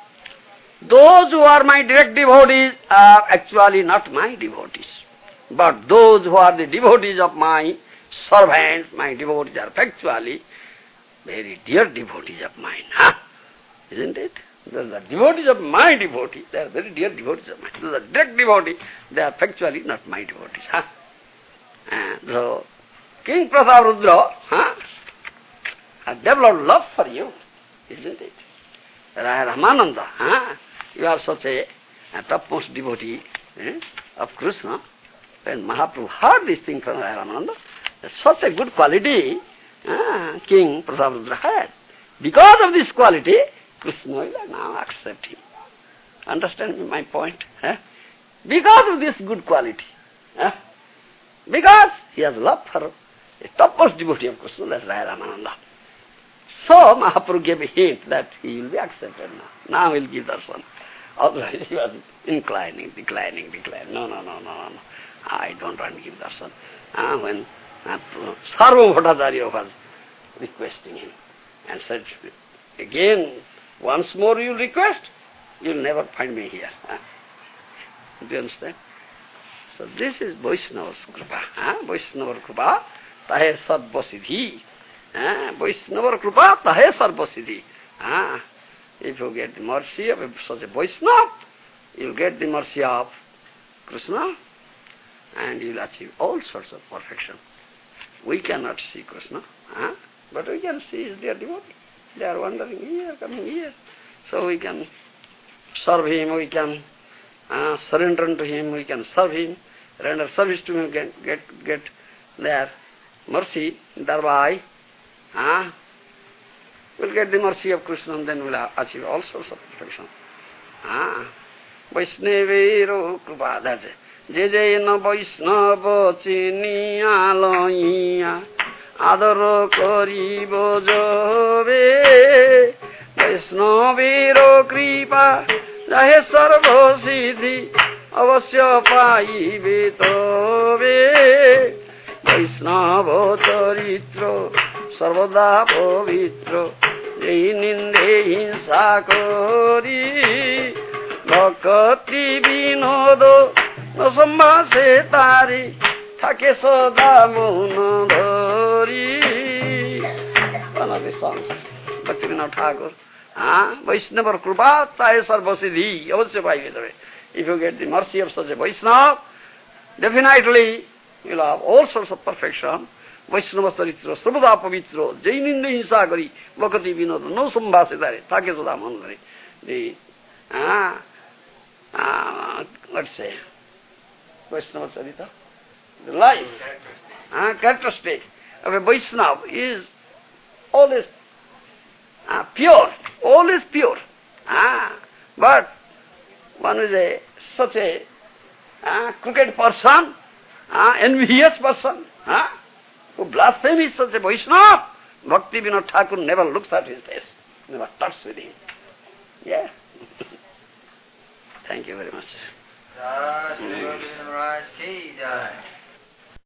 those who are my direct devotees are actually not my devotees. But those who are the devotees of my servants, my devotees are factually very dear devotees of mine. Huh? Isn't it? Those are devotees of my devotee. They are very dear devotees of mine. Those are direct devotees. They are factually not my devotees. Huh? And so, King Prataparudra huh, has developed love for you. Isn't it? Raya Ramananda, huh? You are such a, a topmost devotee eh, of Krishna. When Mahaprabhu heard this thing from Raya Ramananda, such a good quality uh, King Prataparudra had. Because of this quality, Krishna will now accept him. Understand my point? Eh? Because of this good quality. Eh? Because he has love for a topmost devotee of Krishna, that's Raya Ramananda. So Mahaprabhu gave a hint that he will be accepted now. Now he will give darshan. Otherwise he was inclining, declining, declining. No, no, no, no, no. I don't want to give darshan. Uh, when uh, Sarva Bhattacharya was requesting him and said, again, once more you request, you'll never find me here. Huh? Do you understand? So this is Vaishnava's Krupa. Huh? Vaishnava Krupa, tahe sarva siddhi. Vaishnava Krupa, tahe sarva siddhi. Huh? If you get the mercy of such a Vaishnava, you'll get the mercy of Krishna and you'll achieve all sorts of perfection. We cannot see Krishna, huh? But we can see his dear devotee. They are wandering here, coming here. So we can serve him, we can uh, surrender to him, we can serve him, render service to him, get get, get their mercy, thereby uh, we'll get the mercy of Krishna and then we'll achieve all sorts of perfection. Ah, Vaishnavero Krupa, that's it. Je je na Vaishnava chiniya loiya adaro karibo jove Vaishnavero kripa jahe sarva siddhi avasya paibe tove Vaishnava charitra sarvada pavitra jai ninde hinsa kari bhakti vinodo Nasamba se tari thake soda muna dhari. One of the songs, Bhaktivinoda Thakur. Ah, Vaishnava Krupa tahe sarva siddhi avasya paive. If you get the mercy of such a Vaishnava, definitely you'll have all sorts of perfection. Vaishnava charitra sarvada pavitra jaininde hinsa kari bhakti vinoda no sambha se tari thake soda muna dhari. The ah, ah, let's say Vaishnava Charita, the life, uh, characteristic of a Vaishnava is always uh, pure, always pure. Uh, but one is a such a uh, crooked person, uh, envious person, uh, who blasphemes such a Vaishnava, Bhakti Vinod Thakur never looks at his face, never talks with him. Yeah. Thank you very much. Jai Shri Govinda Maharaj ki jai.